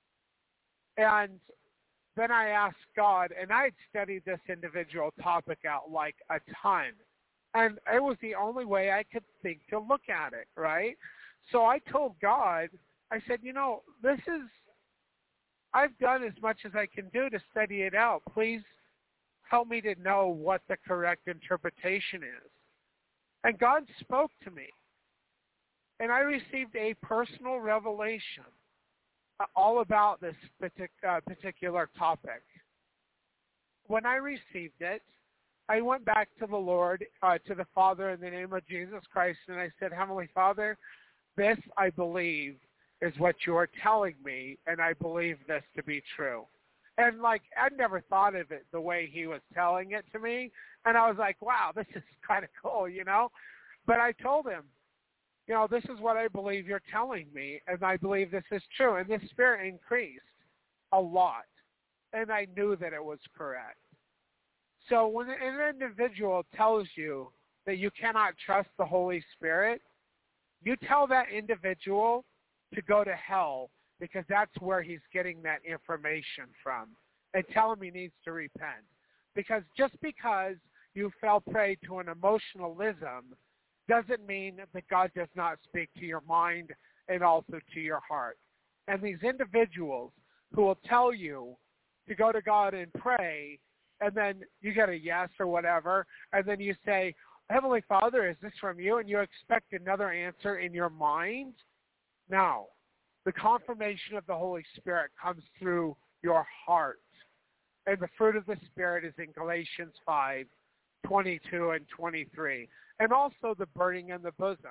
And then I asked God, and I had studied this individual topic out like a ton. And it was the only way I could think to look at it, right? So I told God, I said, you know, this is, I've done as much as I can do to study it out. Please help me to know what the correct interpretation is. And God spoke to me. And I received a personal revelation all about this partic- uh, particular topic. When I received it, I went back to the Lord, uh, to the Father in the name of Jesus Christ, and I said, Heavenly Father, this I believe is what you are telling me, and I believe this to be true. And, like, I'd never thought of it the way he was telling it to me, and I was like, wow, this is kind of cool, you know? But I told him, you know, this is what I believe you're telling me, and I believe this is true. And the Spirit increased a lot, and I knew that it was correct. So when an individual tells you that you cannot trust the Holy Spirit, you tell that individual to go to hell because that's where he's getting that information from, and tell him he needs to repent. Because just because you fell prey to an emotionalism doesn't mean that God does not speak to your mind and also to your heart. And these individuals who will tell you to go to God and pray, and then you get a yes or whatever, and then you say, Heavenly Father, is this from you? And you expect another answer in your mind? No. The confirmation of the Holy Spirit comes through your heart. And the fruit of the Spirit is in Galatians five, twenty-two and twenty-three. And also the burning in the bosom.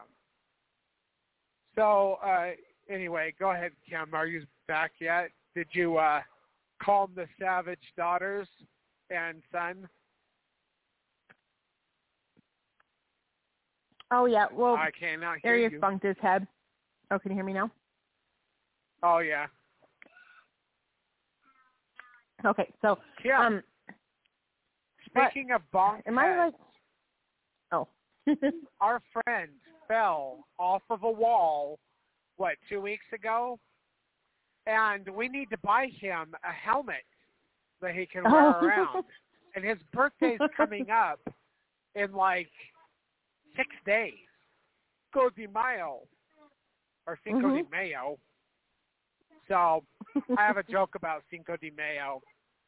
So, uh, anyway, go ahead, Kim. Are you back yet? Did you uh, calm the savage daughters and son? Oh, yeah. Well, I cannot hear Arius you. bunked his head. Oh, can you hear me now? Oh, yeah. Okay, so, yeah. um, speaking of bonk am I like, oh. Our friend fell off of a wall, what, two weeks ago? And we need to buy him a helmet that he can wear oh. around. And his birthday's coming up in like six days. Cinco de Mayo. Or Cinco mm-hmm. de Mayo. So I have a joke about Cinco de Mayo.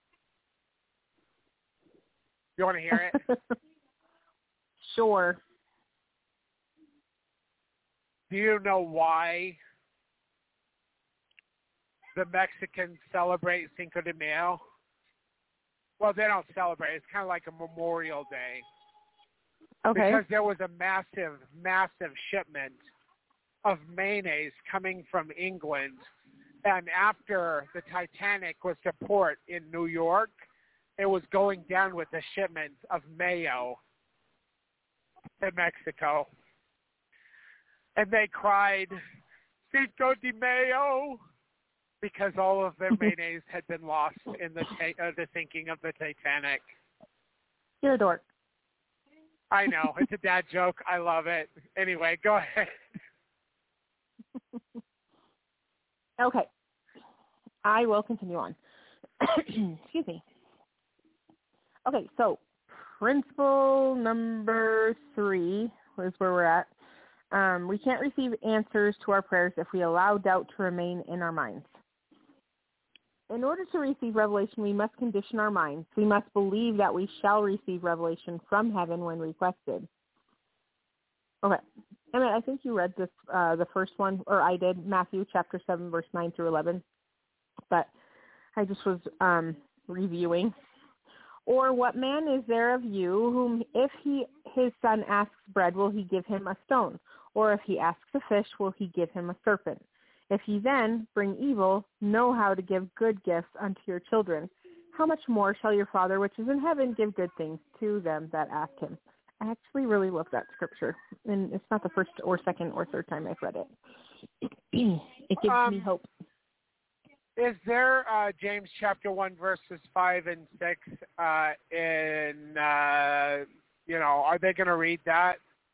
You want to hear it? Sure. Do you know why the Mexicans celebrate Cinco de Mayo? Well, they don't celebrate. It's kind of like a Memorial Day. Okay. Because there was a massive, massive shipment of mayonnaise coming from England. And after the Titanic was to port in New York, it was going down with a shipment of mayo in Mexico. And they cried, Cinco de Mayo, because all of their mayonnaise had been lost in the ta- uh, the sinking of the Titanic. You're a dork. I know. It's a dad joke. I love it. Anyway, go ahead. Okay. I will continue on. Excuse me. Okay, so principle number three is where we're at. Um, we can't receive answers to our prayers if we allow doubt to remain in our minds. In order to receive revelation, we must condition our minds. We must believe that we shall receive revelation from heaven when requested. Okay. I mean, I think you read this, uh, the first one, or I did, Matthew chapter seven, verse nine through eleven. But I just was um, reviewing. Or what man is there of you whom if he his son asks bread, will he give him a stone? Or if he asks a fish, will he give him a serpent? If ye then, bring evil, know how to give good gifts unto your children, how much more shall your Father which is in heaven give good things to them that ask him? I actually really love that scripture, and it's not the first or second or third time I've read it. It gives um, me hope. Is there uh, James chapter one verses five and six uh, in uh, you know? Are they going to read that?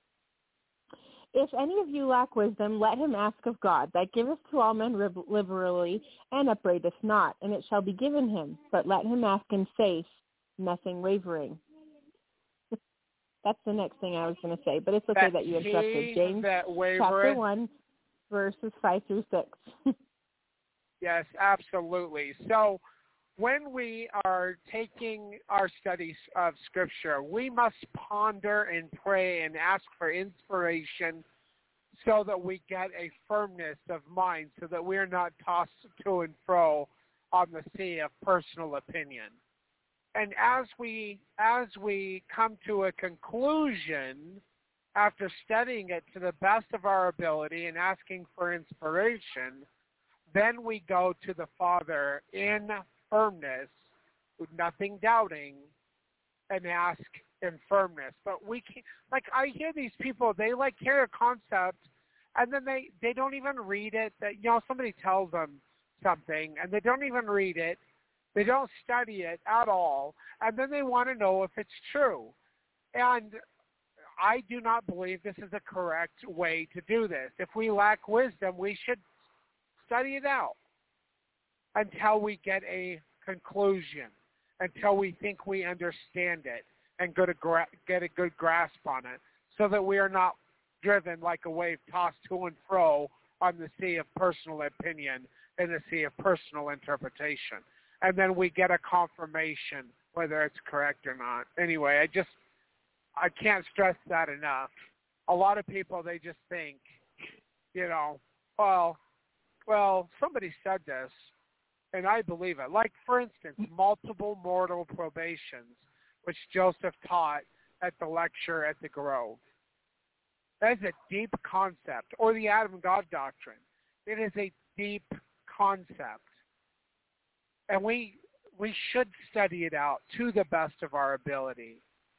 If any of you lack wisdom, let him ask of God, that giveth to all men liberally, and upbraideth not, and it shall be given him. But let him ask in faith, nothing wavering. That's the next thing I was going to say, but it's okay that, that you interrupted. James chapter one, verses five through six. Yes, absolutely. So when we are taking our studies of Scripture, we must ponder and pray and ask for inspiration so that we get a firmness of mind, so that we're not tossed to and fro on the sea of personal opinion. And as we as we come to a conclusion after studying it to the best of our ability and asking for inspiration, then we go to the Father in firmness, with nothing doubting, and ask in firmness. But we can't, like I hear these people, they like hear a concept, and then they, they don't even read it. That you know, somebody tells them something, and they don't even read it. They don't study it at all, and then they want to know if it's true. And I do not believe this is a correct way to do this. If we lack wisdom, we should study it out until we get a conclusion, until we think we understand it and get a, gra- get a good grasp on it, so that we are not driven like a wave tossed to and fro on the sea of personal opinion and the sea of personal interpretation. And then we get a confirmation whether it's correct or not. Anyway, I just, I can't stress that enough. A lot of people, they just think, you know, well, well, somebody said this, and I believe it. Like, for instance, multiple mortal probations, which Joseph taught at the lecture at the Grove. That is a deep concept. Or the Adam God doctrine. It is a deep concept. And we we should study it out to the best of our ability.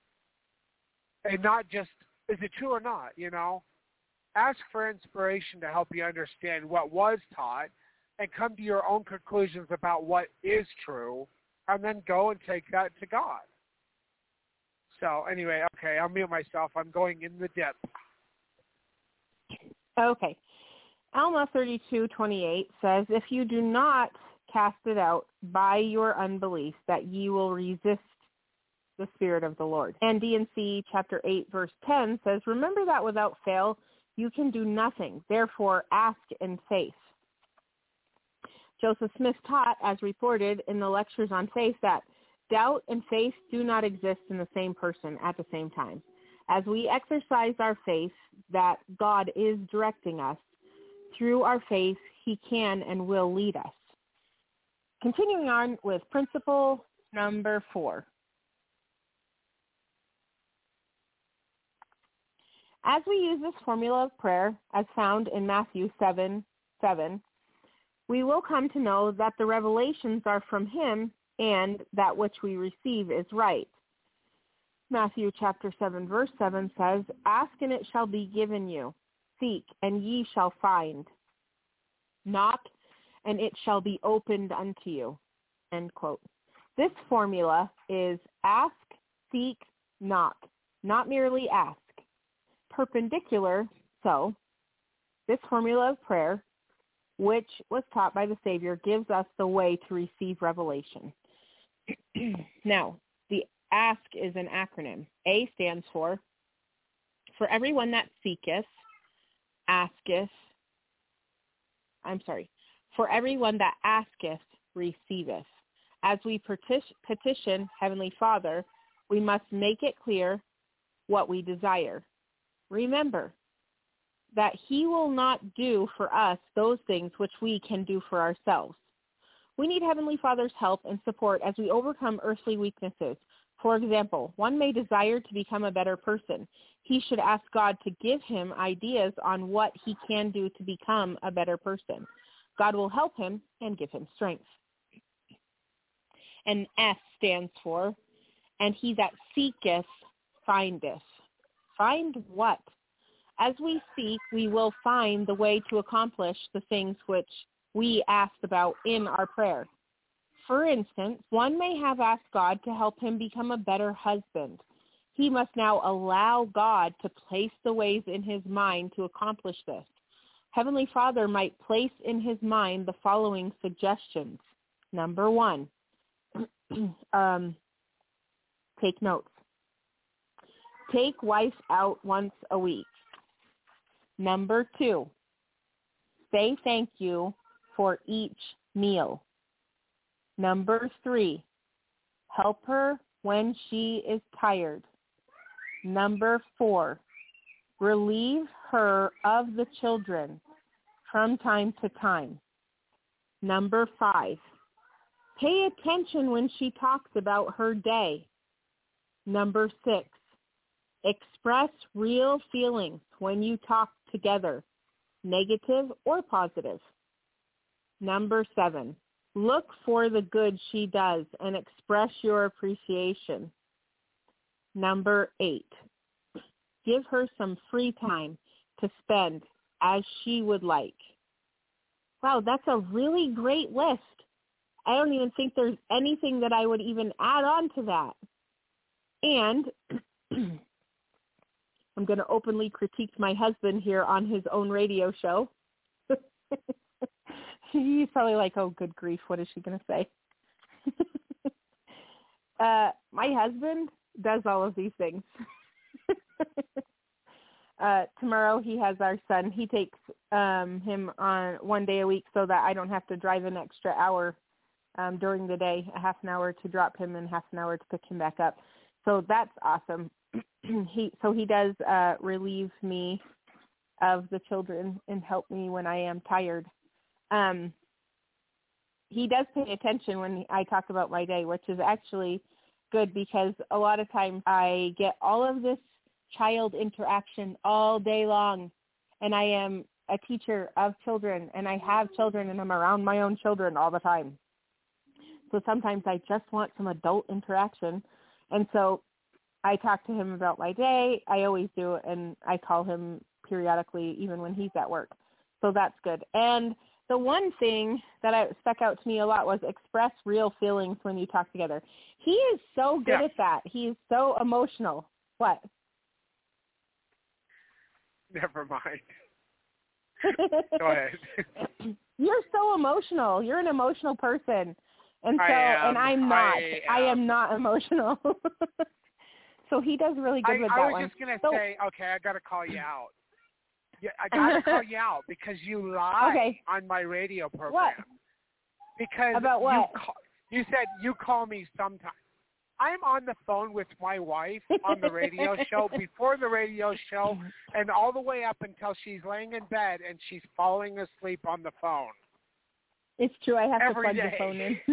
And not just, is it true or not, you know? Ask for inspiration to help you understand what was taught and come to your own conclusions about what is true, and then go and take that to God. So anyway, okay, I'll mute myself. I'm going in the dip. Okay. Alma thirty-two twenty-eight says, if you do not cast it out by your unbelief, that ye will resist the Spirit of the Lord. And D and C chapter eight verse ten says, remember that without fail you can do nothing. Therefore ask in faith. Joseph Smith taught, as reported in the lectures on faith, that doubt and faith do not exist in the same person at the same time. As we exercise our faith that God is directing us, through our faith he can and will lead us. Continuing on with principle number four. As we use this formula of prayer, as found in Matthew seven seven, we will come to know that the revelations are from him and that which we receive is right. Matthew chapter seven verse seven says, ask and it shall be given you. Seek and ye shall find. Knock and it shall be opened unto you. End quote. This formula is ask, seek, knock, not merely ask. Perpendicular, so this formula of prayer, which was taught by the Savior, gives us the way to receive revelation. Now, the ask is an acronym. A stands for, for everyone that seeketh, asketh, I'm sorry, for everyone that asketh, receiveth. As we petition Heavenly Father, we must make it clear what we desire. remember that he will not do for us those things which we can do for ourselves. We need Heavenly Father's help and support as we overcome earthly weaknesses. For example, one may desire to become a better person. He should ask God to give him ideas on what he can do to become a better person. God will help him and give him strength. And S stands for, and he that seeketh findeth. Find what? As we seek, we will find the way to accomplish the things which we asked about in our prayer. For instance, one may have asked God to help him become a better husband. He must now allow God to place the ways in his mind to accomplish this. Heavenly Father might place in his mind the following suggestions. Number one, um, take notes. Take wife out once a week. Number two, say thank you for each meal. Number three, help her when she is tired. Number four, relieve her of the children from time to time. Number five, pay attention when she talks about her day. Number six, express real feelings when you talk together, negative or positive. Number seven, look for the good she does and express your appreciation. Number eight, give her some free time to spend as she would like. Wow, that's a really great list. I don't even think there's anything that I would even add on to that. And I'm going to openly critique my husband here on his own radio show. He's probably like, oh, good grief, what is she going to say? uh, my husband does all of these things. uh, tomorrow he has our son. He takes um, him on one day a week so that I don't have to drive an extra hour um, during the day, a half an hour to drop him and half an hour to pick him back up. So that's awesome. he So he does uh, relieve me of the children and help me when I am tired. Um, he does pay attention when I talk about my day, which is actually good because a lot of times I get all of this child interaction all day long, and I am a teacher of children, and I have children, and I'm around my own children all the time. So sometimes I just want some adult interaction, and so I talk to him about my day. I always do, and I call him periodically even when he's at work. So that's good. And the one thing that I, stuck out to me a lot was express real feelings when you talk together. He is so good yeah. at that. He is so emotional. What? Never mind. Go ahead. You're so emotional. You're an emotional person. And so, I am, and I'm not. I I am, I am not emotional. So he does really good I, with I that was one. just going to so, say, okay, I got to call you out. Yeah, I got to call you out because you lied okay. on my radio program. What? Because About what? You, call, you said you call me sometime. I'm on the phone with my wife on the radio show, before the radio show, and all the way up until she's laying in bed and she's falling asleep on the phone. It's true. I have Every to plug day. the phone in.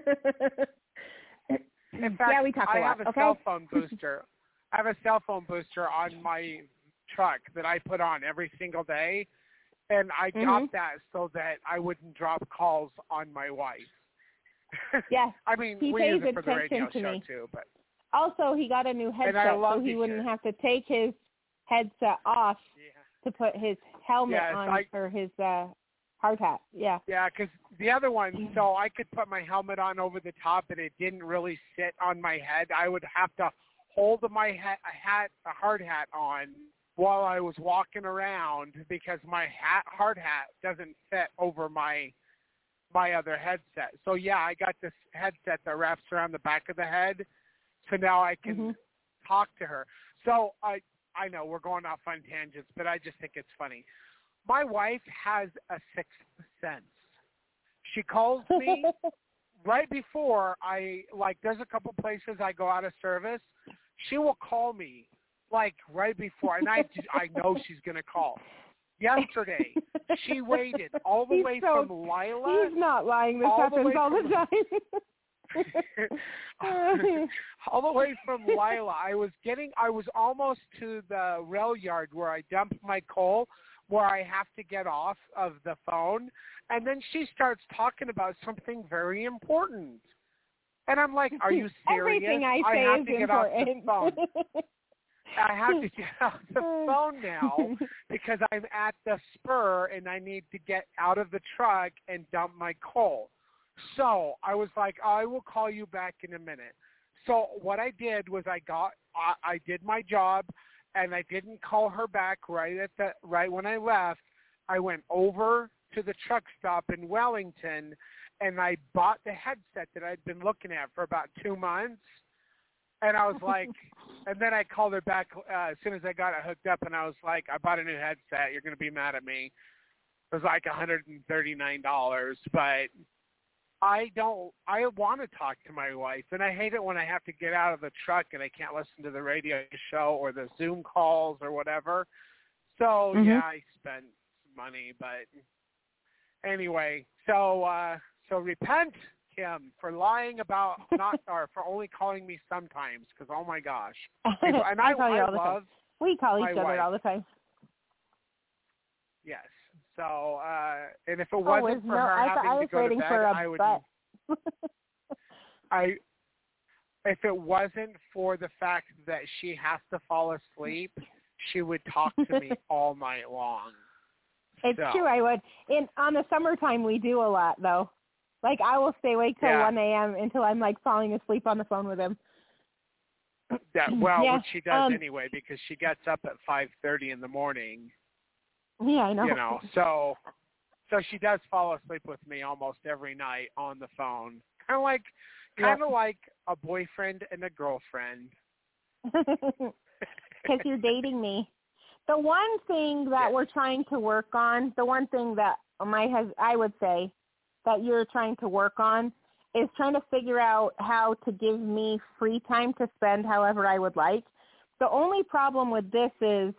In fact, yeah, we talk I a lot. have a okay? cell phone booster. I have a cell phone booster on my truck that I put on every single day, and I mm-hmm. got that so that I wouldn't drop calls on my wife. Yes. I mean, he we use it for the attention radio to show me. too, but also he got a new headset so he wouldn't shit. have to take his headset off yeah. to put his helmet yes, on I, or his uh, hard hat. Yeah. Yeah, because the other one, so I could put my helmet on over the top, and it didn't really sit on my head. I would have to hold my hat, hat, a hard hat on while I was walking around because my hat, hard hat doesn't fit over my my other headset. So yeah, I got this headset that wraps around the back of the head, so now I can mm-hmm. talk to her. So I I know we're going off on tangents, but I just think it's funny. My wife has a sixth sense. She calls me right before I, like, there's a couple places I go out of service. She will call me like right before, and I just, I know she's gonna call. Yesterday, she waited all the he's way so, from Lila. He's not lying. This all happens the all from, the time. all the way from Lila. I was getting, I was almost to the rail yard where I dump my coal, where I have to get off of the phone, and then she starts talking about something very important. And I'm like, are you serious? Everything I say I have is to get important. off the phone. I have to get off the phone now because I'm at the spur and I need to get out of the truck and dump my coal. So I was like, I will call you back in a minute. So what I did was I got, I, I did my job, and I didn't call her back right at the right when I left. I went over to the truck stop in Wellington, and I bought the headset that I'd been looking at for about two months. And I was like, and then I called her back uh, as soon as I got it hooked up, and I was like, I bought a new headset. You're going to be mad at me. It was like one hundred thirty-nine dollars, but I don't, I want to talk to my wife, and I hate it when I have to get out of the truck and I can't listen to the radio show or the Zoom calls or whatever. So, mm-hmm. yeah, I spent money, but anyway, so, uh, so repent, Kim, for lying about not, or for only calling me sometimes, because, oh my gosh. And I, I call you I all the love time. We call each my other wife. all the time. Yes. So, uh, and if it Oh, wasn't for no, her I having I was to go waiting to bed, for a I would. butt. I, if it wasn't for the fact that she has to fall asleep, she would talk to me all night long. It's so. true, I would. In on the summertime, we do a lot though. Like I will stay awake till yeah. one a.m. until I'm like falling asleep on the phone with him. That well, yeah. which she does um, anyway, because she gets up at five thirty in the morning. Yeah, I know. You know, so so she does fall asleep with me almost every night on the phone. Kind of like, kind of yep. like a boyfriend and a girlfriend. Because you're dating me. The one thing that yes. we're trying to work on, the one thing that my has, I would say that you're trying to work on is trying to figure out how to give me free time to spend however I would like. The only problem with this is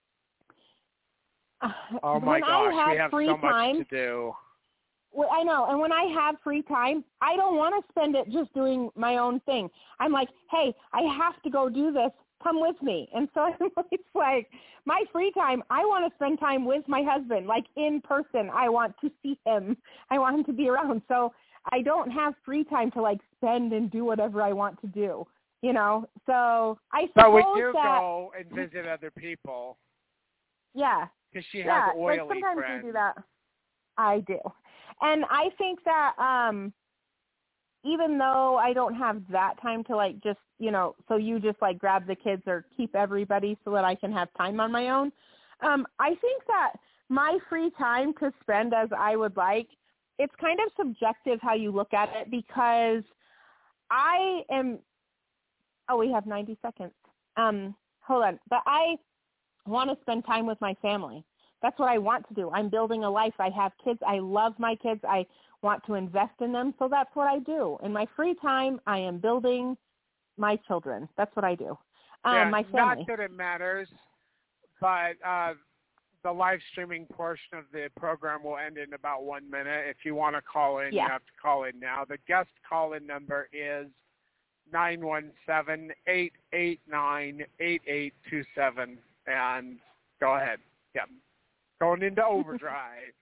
oh my when gosh, I have we have free so much time, to do. Well, I know, and when I have free time, I don't want to spend it just doing my own thing. I'm like, hey, I have to go do this. Come with me. And so it's like my free time, I want to spend time with my husband, like in person. I want to see him. I want him to be around. So I don't have free time to like spend and do whatever I want to do, you know? So I suppose But we do that, go and visit other people. Yeah. Because she yeah, has oily like sometimes friends. we do that. I do. And I think that um, even though I don't have that time to like just, you know, so you just like grab the kids or keep everybody so that I can have time on my own, um, I think that my free time to spend as I would like, it's kind of subjective how you look at it because I am, oh, we have ninety seconds. Um, hold on. But I want to spend time with my family. That's what I want to do. I'm building a life. I have kids. I love my kids. I want to invest in them. So that's what I do. In my free time, I am building my children. That's what I do. Um, yeah, my family. Not that it matters, but uh, the live streaming portion of the program will end in about one minute. If you want to call in, yeah. you have to call in now. The guest call-in number is nine one seven, eight eight nine, eight eight two seven. And go ahead. Yeah. Going into overdrive.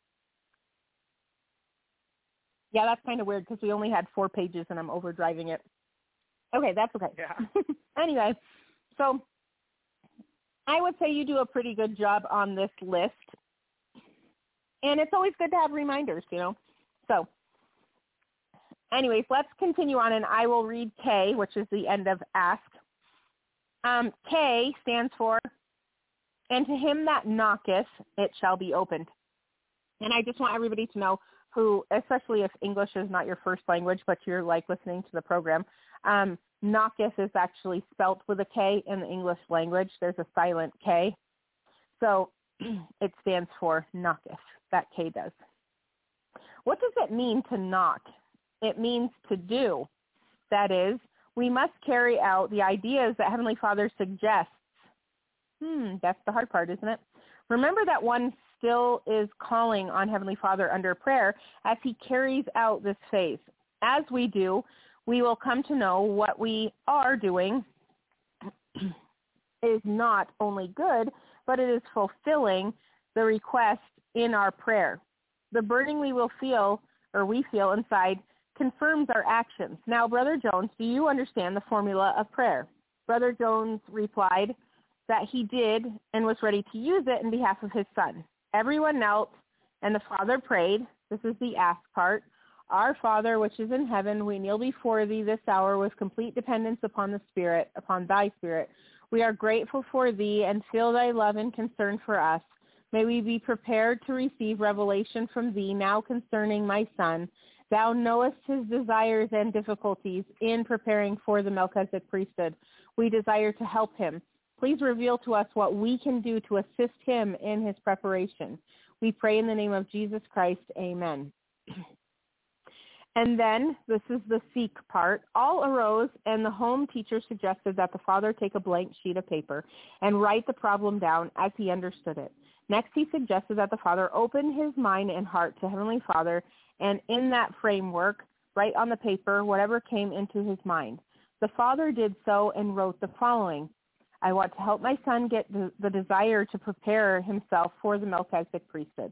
Yeah, that's kind of weird because we only had four pages and I'm overdriving it. Okay, that's okay. Yeah. Anyway, so I would say you do a pretty good job on this list. And it's always good to have reminders, you know. So anyways, let's continue on, and I will read K, which is the end of ask. Um, K stands for, and to him that knocketh, it shall be opened. And I just want everybody to know who, especially if English is not your first language, but you're like listening to the program, um, knocketh is actually spelt with a K in the English language. There's a silent K. So it stands for knocketh. That K does. What does it mean to knock? It means to do. That is, we must carry out the ideas that Heavenly Father suggests Hmm, that's the hard part, isn't it? Remember that one still is calling on Heavenly Father under prayer as he carries out this phase. As we do, we will come to know what we are doing is not only good, but it is fulfilling the request in our prayer. The burning we will feel, or we feel inside, confirms our actions. Now, Brother Jones, do you understand the formula of prayer? Brother Jones replied that he did and was ready to use it in behalf of his son. Everyone knelt, and the Father prayed. This is the ask part. Our Father, which is in heaven, we kneel before thee this hour with complete dependence upon the Spirit, upon thy Spirit. We are grateful for thee and feel thy love and concern for us. May we be prepared to receive revelation from thee now concerning my son. Thou knowest his desires and difficulties in preparing for the Melchizedek priesthood. We desire to help him. Please reveal to us what we can do to assist him in his preparation. We pray in the name of Jesus Christ. Amen. And then, this is the seek part. All arose, and the home teacher suggested that the father take a blank sheet of paper and write the problem down as he understood it. Next, he suggested that the father open his mind and heart to Heavenly Father, and in that framework, write on the paper whatever came into his mind. The father did so and wrote the following: I want to help my son get the, the desire to prepare himself for the Melchizedek priesthood.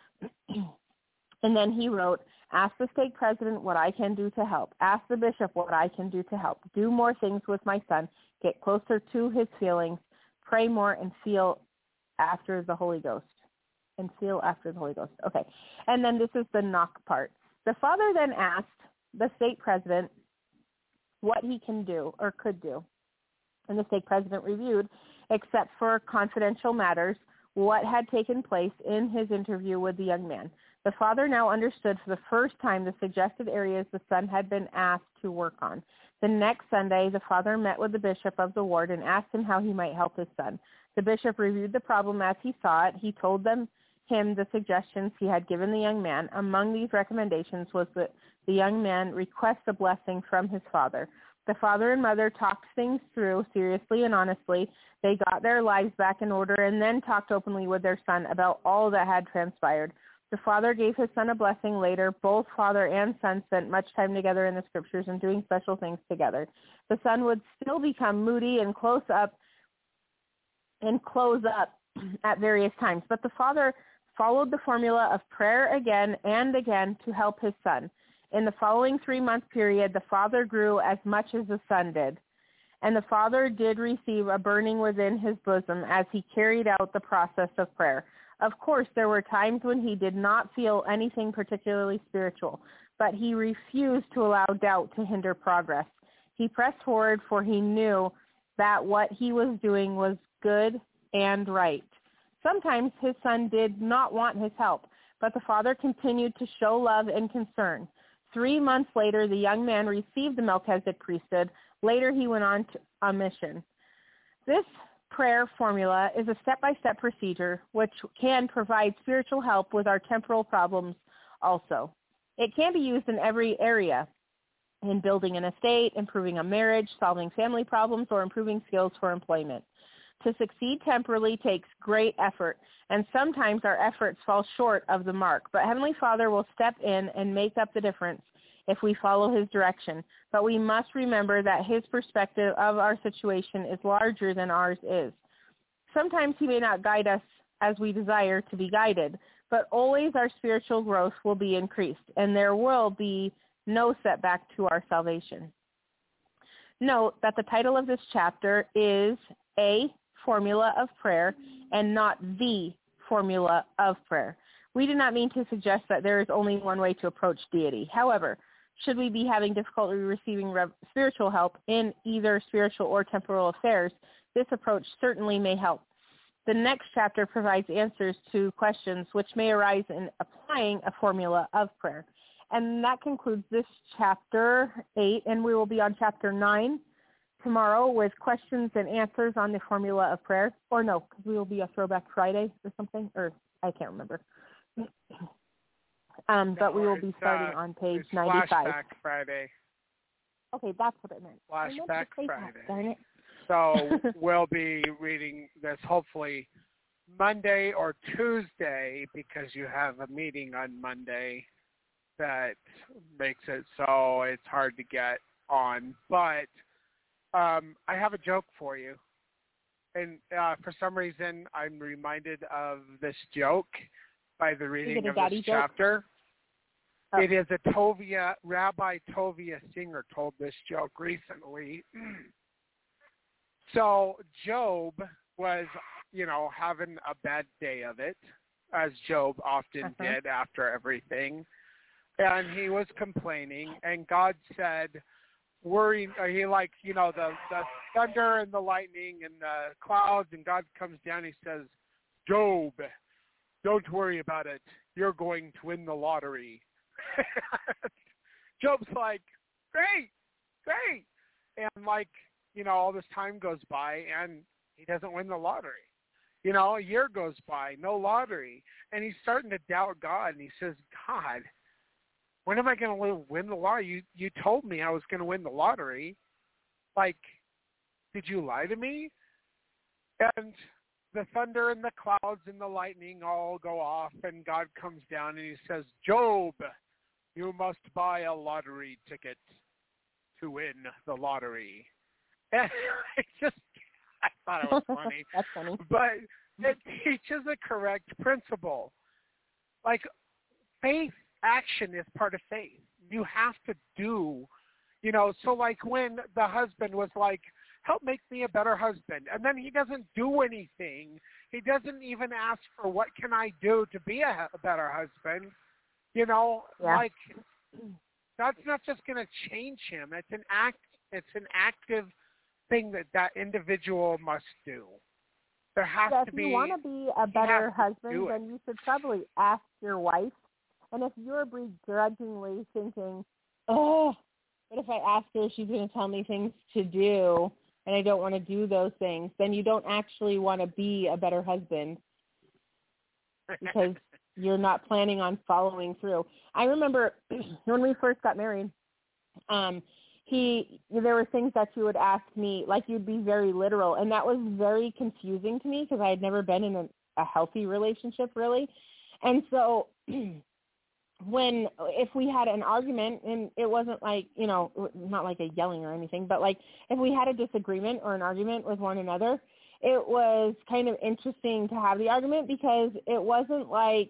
And then he wrote, ask the stake president what I can do to help. Ask the bishop what I can do to help. Do more things with my son. Get closer to his feelings. Pray more and feel after the Holy Ghost. And feel after the Holy Ghost. Okay. And then this is the knock part. The father then asked the stake president what he can do or could do. And the stake president reviewed, except for confidential matters, what had taken place in his interview with the young man. The father now understood for the first time the suggested areas the son had been asked to work on. The next Sunday, the father met with the bishop of the ward and asked him how he might help his son. The bishop reviewed the problem as he saw it. He told them him the suggestions he had given the young man. Among these recommendations was that the young man request a blessing from his father. The father and mother talked things through seriously and honestly. They got their lives back in order and then talked openly with their son about all that had transpired. The father gave his son a blessing later. Both father and son spent much time together in the scriptures and doing special things together. The son would still become moody and close up and close up at various times, but the father followed the formula of prayer again and again to help his son. In the following three-month period, the father grew as much as the son did, and the father did receive a burning within his bosom as he carried out the process of prayer. Of course, there were times when he did not feel anything particularly spiritual, but he refused to allow doubt to hinder progress. He pressed forward, for he knew that what he was doing was good and right. Sometimes his son did not want his help, but the father continued to show love and concern. Three months later, the young man received the Melchizedek priesthood. Later, he went on to a mission. This prayer formula is a step-by-step procedure which can provide spiritual help with our temporal problems also. It can be used in every area, in building an estate, improving a marriage, solving family problems, or improving skills for employment. To succeed temporally takes great effort, and sometimes our efforts fall short of the mark, but Heavenly Father will step in and make up the difference if we follow his direction. But we must remember that his perspective of our situation is larger than ours is. Sometimes he may not guide us as we desire to be guided, but always our spiritual growth will be increased, and there will be no setback to our salvation. Note that the title of this chapter is A Formula of Prayer and not The Formula of Prayer. We do not mean to suggest that there is only one way to approach deity. However, should we be having difficulty receiving rev- spiritual help in either spiritual or temporal affairs, this approach certainly may help. The next chapter provides answers to questions which may arise in applying a formula of prayer. And that concludes this chapter eight, and we will be on chapter nine tomorrow with questions and answers on the formula of prayer. Or no, because we will be a Throwback Friday or something, or I can't remember. Um, but no, we will be starting uh, on page it's ninety-five. Flashback Friday. Okay, that's what it meant. I meant Flashback to say Friday. that, darn it. So we'll be reading this hopefully Monday or Tuesday because you have a meeting on Monday that makes it so it's hard to get on. But um, I have a joke for you. And uh, for some reason, I'm reminded of this joke by the reading of this chapter. Oh. It is a Tovia, Rabbi Tovia Singer told this joke recently. So Job was, you know, having a bad day of it, as Job often uh-huh. did after everything. And he was complaining, and God said, worrying, he like, you know, the, the thunder and the lightning and the clouds, and God comes down, he says, Job, don't worry about it. You're going to win the lottery. Job's like, great, great. And like, you know, all this time goes by, and he doesn't win the lottery. You know, a year goes by, no lottery. And he's starting to doubt God, and he says, God, when am I going to win the lottery? You you told me I was going to win the lottery. Like, did you lie to me? And the thunder and the clouds and the lightning all go off, and God comes down and he says, Job, you must buy a lottery ticket to win the lottery. And I just, I thought it was funny. That's funny. But it teaches a correct principle. Like, faith action is part of faith. You have to do, you know, so like when the husband was like, help make me a better husband, and then he doesn't do anything. He doesn't even ask for what can I do to be a, a better husband. You know, yeah. Like that's not just going to change him. It's an act. It's an active thing that that individual must do. There has yeah, to if be. If you want to be a better husband, then you should probably ask your wife. And if you're begrudgingly thinking, oh, but if I ask her, she's going to tell me things to do, and I don't want to do those things, then you don't actually want to be a better husband because you're not planning on following through. I remember when we first got married, um, he there were things that you would ask me, like you'd be very literal, and that was very confusing to me because I had never been in a, a healthy relationship, really. And so when, if we had an argument, and it wasn't like, you know, not like a yelling or anything, but like if we had a disagreement or an argument with one another, it was kind of interesting to have the argument because it wasn't like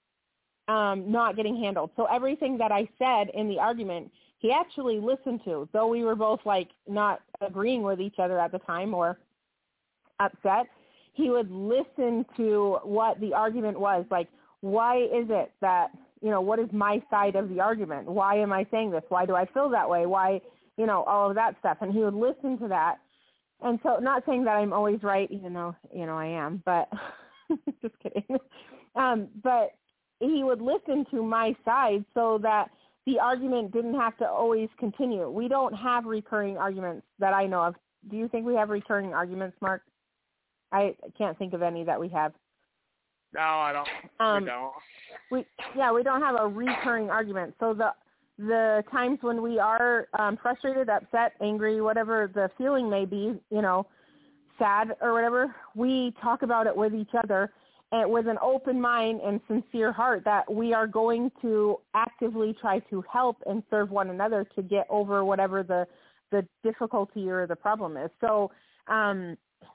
um, not getting handled. So everything that I said in the argument, he actually listened to, though we were both like not agreeing with each other at the time or upset. He would listen to what the argument was, like, why is it that, you know, what is my side of the argument? Why am I saying this? Why do I feel that way? Why, you know, all of that stuff. And he would listen to that. And so, not saying that I'm always right, even though, you know, I am, but just kidding. Um, but he would listen to my side so that the argument didn't have to always continue. We don't have recurring arguments that I know of. Do you think we have recurring arguments, Mark? I can't think of any that we have. No, I don't. Um, we don't. We yeah, we don't have a recurring argument. So the the times when we are um, frustrated, upset, angry, whatever the feeling may be, you know, sad or whatever, we talk about it with each other and with an open mind and sincere heart that we are going to actively try to help and serve one another to get over whatever the the difficulty or the problem is. So um,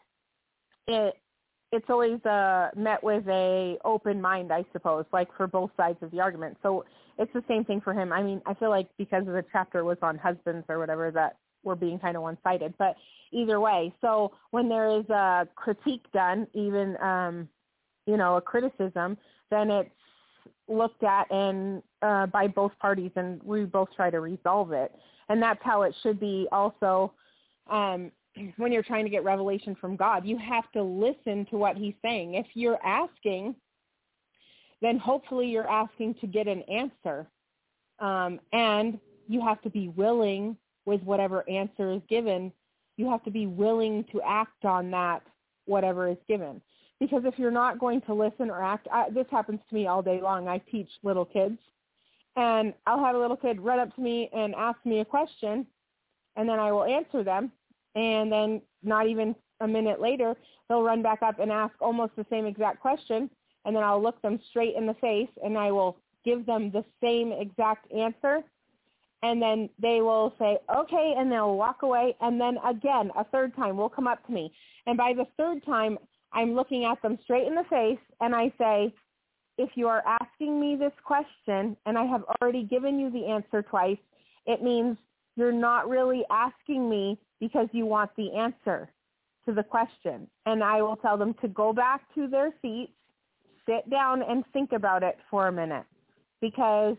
it. It's always uh, met with a open mind, I suppose, like for both sides of the argument. So it's the same thing for him. I mean, I feel like because the chapter was on husbands or whatever that we're being kind of one-sided. But either way, so when there is a critique done, even, um, you know, a criticism, then it's looked at and uh, by both parties, and we both try to resolve it. And that's how it should be also um when you're trying to get revelation from God. You have to listen to what he's saying. If you're asking, then hopefully you're asking to get an answer. Um, and you have to be willing with whatever answer is given. You have to be willing to act on that, whatever is given. Because if you're not going to listen or act, I, this happens to me all day long. I teach little kids, and I'll have a little kid run up to me and ask me a question, and then I will answer them. And then not even a minute later, they'll run back up and ask almost the same exact question. And then I'll look them straight in the face and I will give them the same exact answer. And then they will say, okay, and they'll walk away. And then again, a third time will come up to me. And by the third time, I'm looking at them straight in the face and I say, if you are asking me this question and I have already given you the answer twice, it means you're not really asking me because you want the answer to the question. And I will tell them to go back to their seats, sit down and think about it for a minute, because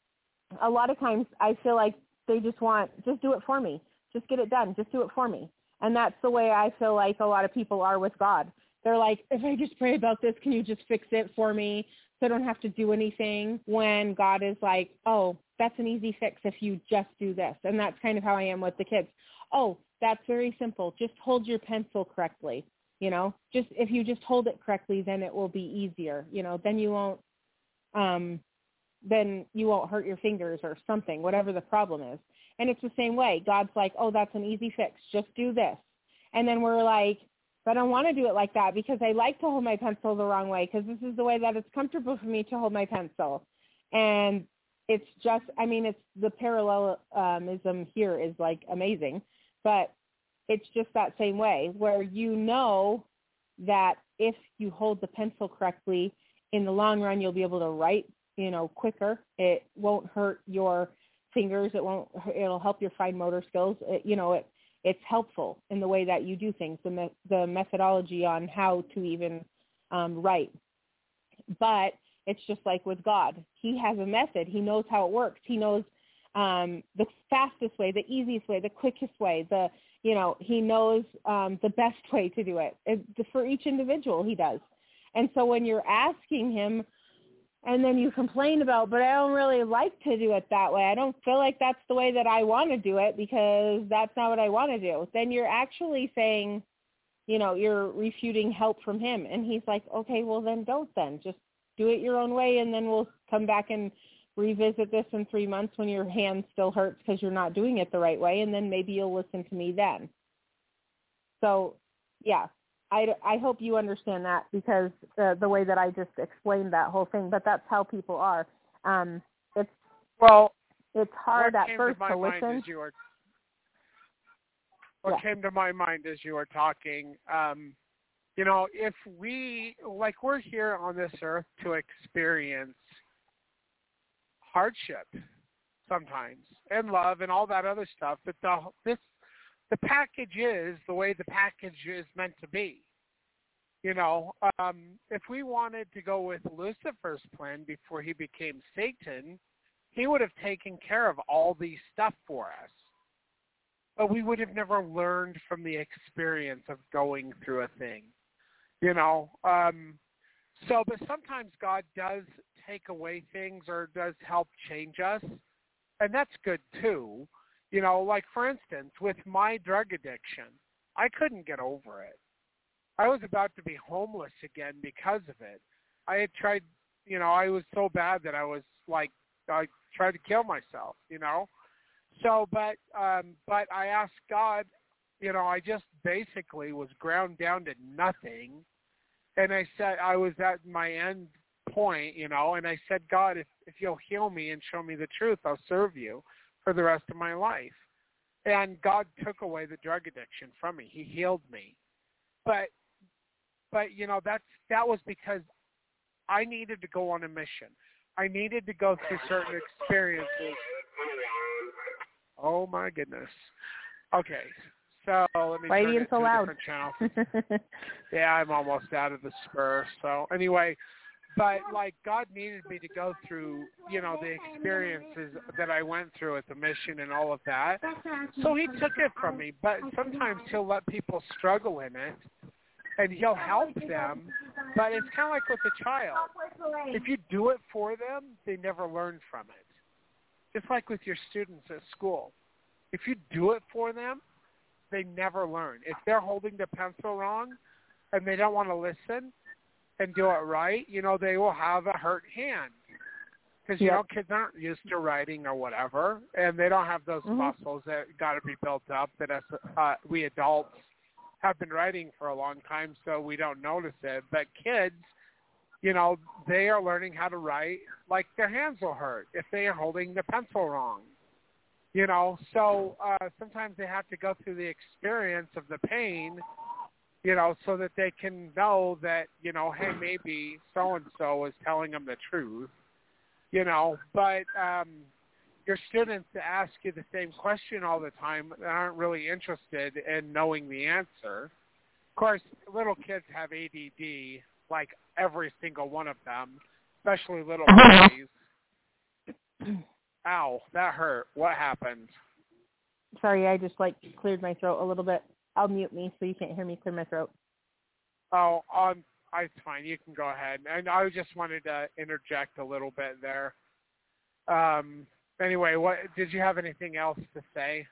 a lot of times I feel like they just want, just do it for me. Just get it done. Just do it for me. And that's the way I feel like a lot of people are with God. They're like, if I just pray about this, can you just fix it for me so I don't have to do anything? When God is like, oh, that's an easy fix if you just do this. And that's kind of how I am with the kids. Oh, that's very simple. Just hold your pencil correctly. You know, just if you just hold it correctly, then it will be easier. You know, then you won't, um, then you won't hurt your fingers or something, whatever the problem is. And it's the same way. God's like, oh, that's an easy fix. Just do this. And then we're like, but I don't want to do it like that because I like to hold my pencil the wrong way because this is the way that it's comfortable for me to hold my pencil. And it's just, I mean, it's the parallelism here is like amazing, but it's just that same way where you know that if you hold the pencil correctly, in the long run, you'll be able to write, you know, quicker. It won't hurt your fingers. It won't, it'll help your fine motor skills. It, you know, it, it's helpful in the way that you do things, the, me- the methodology on how to even um, write. But it's just like with God. He has a method. He knows how it works. He knows um, the fastest way, the easiest way, the quickest way, the, you know, he knows um, the best way to do it. it. For each individual, he does. And so when you're asking him, and then you complain about, but I don't really like to do it that way. I don't feel like that's the way that I want to do it because that's not what I want to do. Then you're actually saying, you know, you're refuting help from him. And he's like, okay, well then don't then. Just do it your own way, and then we'll come back and revisit this in three months when your hand still hurts because you're not doing it the right way, and then maybe you'll listen to me then. So, yeah. I, I hope you understand that because uh, the way that I just explained that whole thing, but that's how people are. Um, it's well, it's hard at came first to, my to mind listen. As you were, what yeah. came to my mind as you were talking, um, you know, if we, like we're here on this earth to experience hardship sometimes and love and all that other stuff, but the this the package is the way the package is meant to be. You know, um, if we wanted to go with Lucifer's plan before he became Satan, he would have taken care of all these stuff for us. But we would have never learned from the experience of going through a thing. You know, um, so, but sometimes God does take away things or does help change us, and that's good too. You know, like for instance, with my drug addiction, I couldn't get over it. I was about to be homeless again because of it. I had tried, you know, I was so bad that I was like, I tried to kill myself, you know. So, but, um, but I asked God, you know, I just basically was ground down to nothing. And I said, I was at my end point, you know, and I said, God, if, if you'll heal me and show me the truth, I'll serve you for the rest of my life. And God took away the drug addiction from me. He healed me. But, but you know, that's that was because I needed to go on a mission. I needed to go through certain experiences. Oh, my goodness. Okay, so let me Why turn it so to loud? a different channel. Yeah, I'm almost out of the spur. So anyway, but like God needed me to go through, you know, the experiences that I went through at the mission and all of that. So he took it from me, but sometimes he'll let people struggle in it and he'll help them. But it's kind of like with a child. If you do it for them, they never learn from it. Just like with your students at school. If you do it for them, they never learn. If they're holding the pencil wrong and they don't want to listen and do it right, you know, they will have a hurt hand. Because, you Yep. know, kids aren't used to writing or whatever, and they don't have those Mhm. muscles that got to be built up that us, uh, we adults have been writing for a long time, so we don't notice it. But kids, you know, they are learning how to write like their hands will hurt if they are holding the pencil wrong. You know, so uh, sometimes they have to go through the experience of the pain, you know, so that they can know that, you know, hey, maybe so-and-so is telling them the truth, you know. But um, your students that ask you the same question all the time aren't really interested in knowing the answer. Of course, little kids have A D D, like every single one of them, especially little boys. Ow, that hurt. What happened? Sorry, I just like cleared my throat a little bit. I'll mute me so you can't hear me clear my throat. Oh, um, it's fine. You can go ahead. And I just wanted to interject a little bit there. Um, anyway, what did you have anything else to say?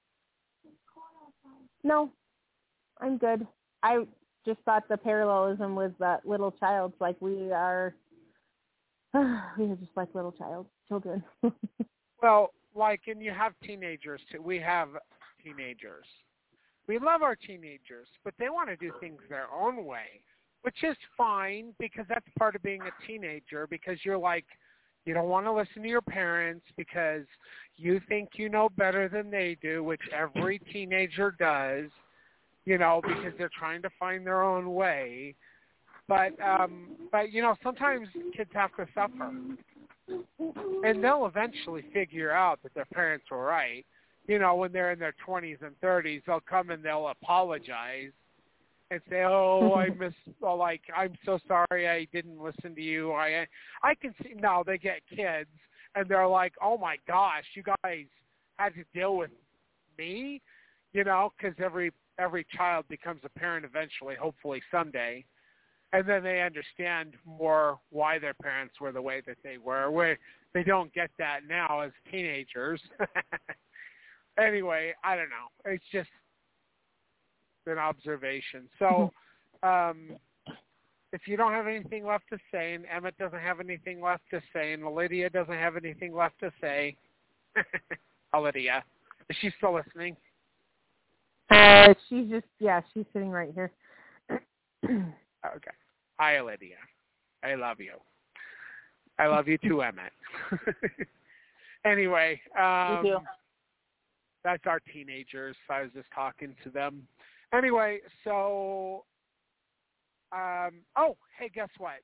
No, I'm good. I just thought the parallelism with that little child, like we are, we are just like little child children. Well, like, and you have teenagers too. We have teenagers. We love our teenagers, but they want to do things their own way, which is fine because that's part of being a teenager, because you're like, you don't want to listen to your parents because you think you know better than they do, which every teenager does, you know, because they're trying to find their own way. But, um, but you know, sometimes kids have to suffer. And they'll eventually figure out that their parents were right. You know, when they're in their twenties and thirties, they'll come and they'll apologize and say, "Oh, I miss, oh, like, I'm so sorry I didn't listen to you." I, I can see now they get kids and they're like, "Oh my gosh, you guys had to deal with me," you know, because every every child becomes a parent eventually, hopefully someday. And then they understand more why their parents were the way that they were, where they don't get that now as teenagers. Anyway, I don't know. It's just an observation. So um, if you don't have anything left to say, and Emmett doesn't have anything left to say, and Lydia doesn't have anything left to say, Lydia, is she still listening? Uh, she's just, yeah, she's sitting right here. Okay. Hi, Lydia. I love you. I love you too, Emmett. Anyway, um, Me too. That's our teenagers. I was just talking to them. Anyway, so, um, oh, hey, guess what?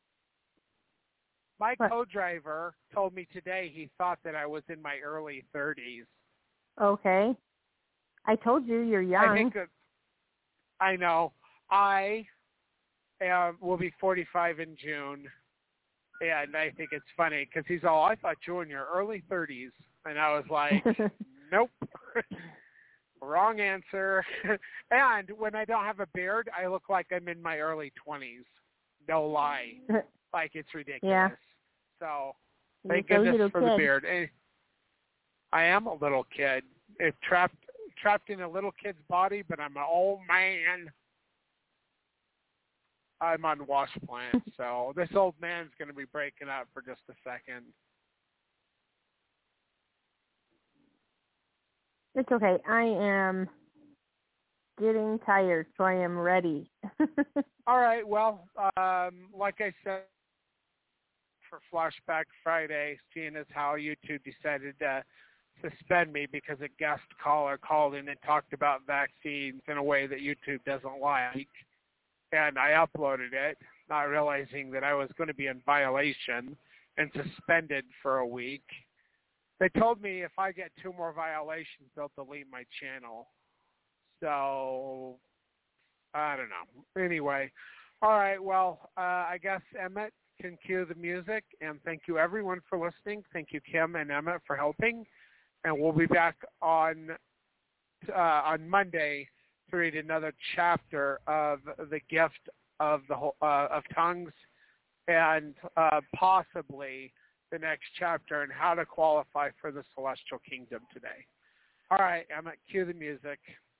My what? co-driver told me today he thought that I was in my early thirties. Okay. I told you you're young. I think that, I know. I am, will be forty-five in June, and I think it's funny because he's all, "I thought you were in your early thirties." And I was like, nope. Wrong answer. And when I don't have a beard, I look like I'm in my early twenties. No lie. Like, it's ridiculous. Yeah. So, You're thank so goodness little for kid. the beard. Eh, I am a little kid. It's trapped trapped in a little kid's body, but I'm an old man. I'm on wash plant, so this old man's going to be breaking up for just a second. It's okay. I am getting tired, so I am ready. All right. Well, um, like I said, for Flashback Friday, seeing as how YouTube decided to suspend me because a guest caller called in and talked about vaccines in a way that YouTube doesn't like, and I uploaded it, not realizing that I was going to be in violation and suspended for a week. They told me if I get two more violations, they'll delete my channel. So, I don't know. Anyway, all right, well, uh, I guess Emmett can cue the music, and thank you, everyone, for listening. Thank you, Kim and Emmett, for helping. And we'll be back on uh, on Monday to read another chapter of the gift of the whole, uh, of tongues, and uh, possibly the next chapter and how to qualify for the celestial kingdom today. All right, Emmett, cue the music.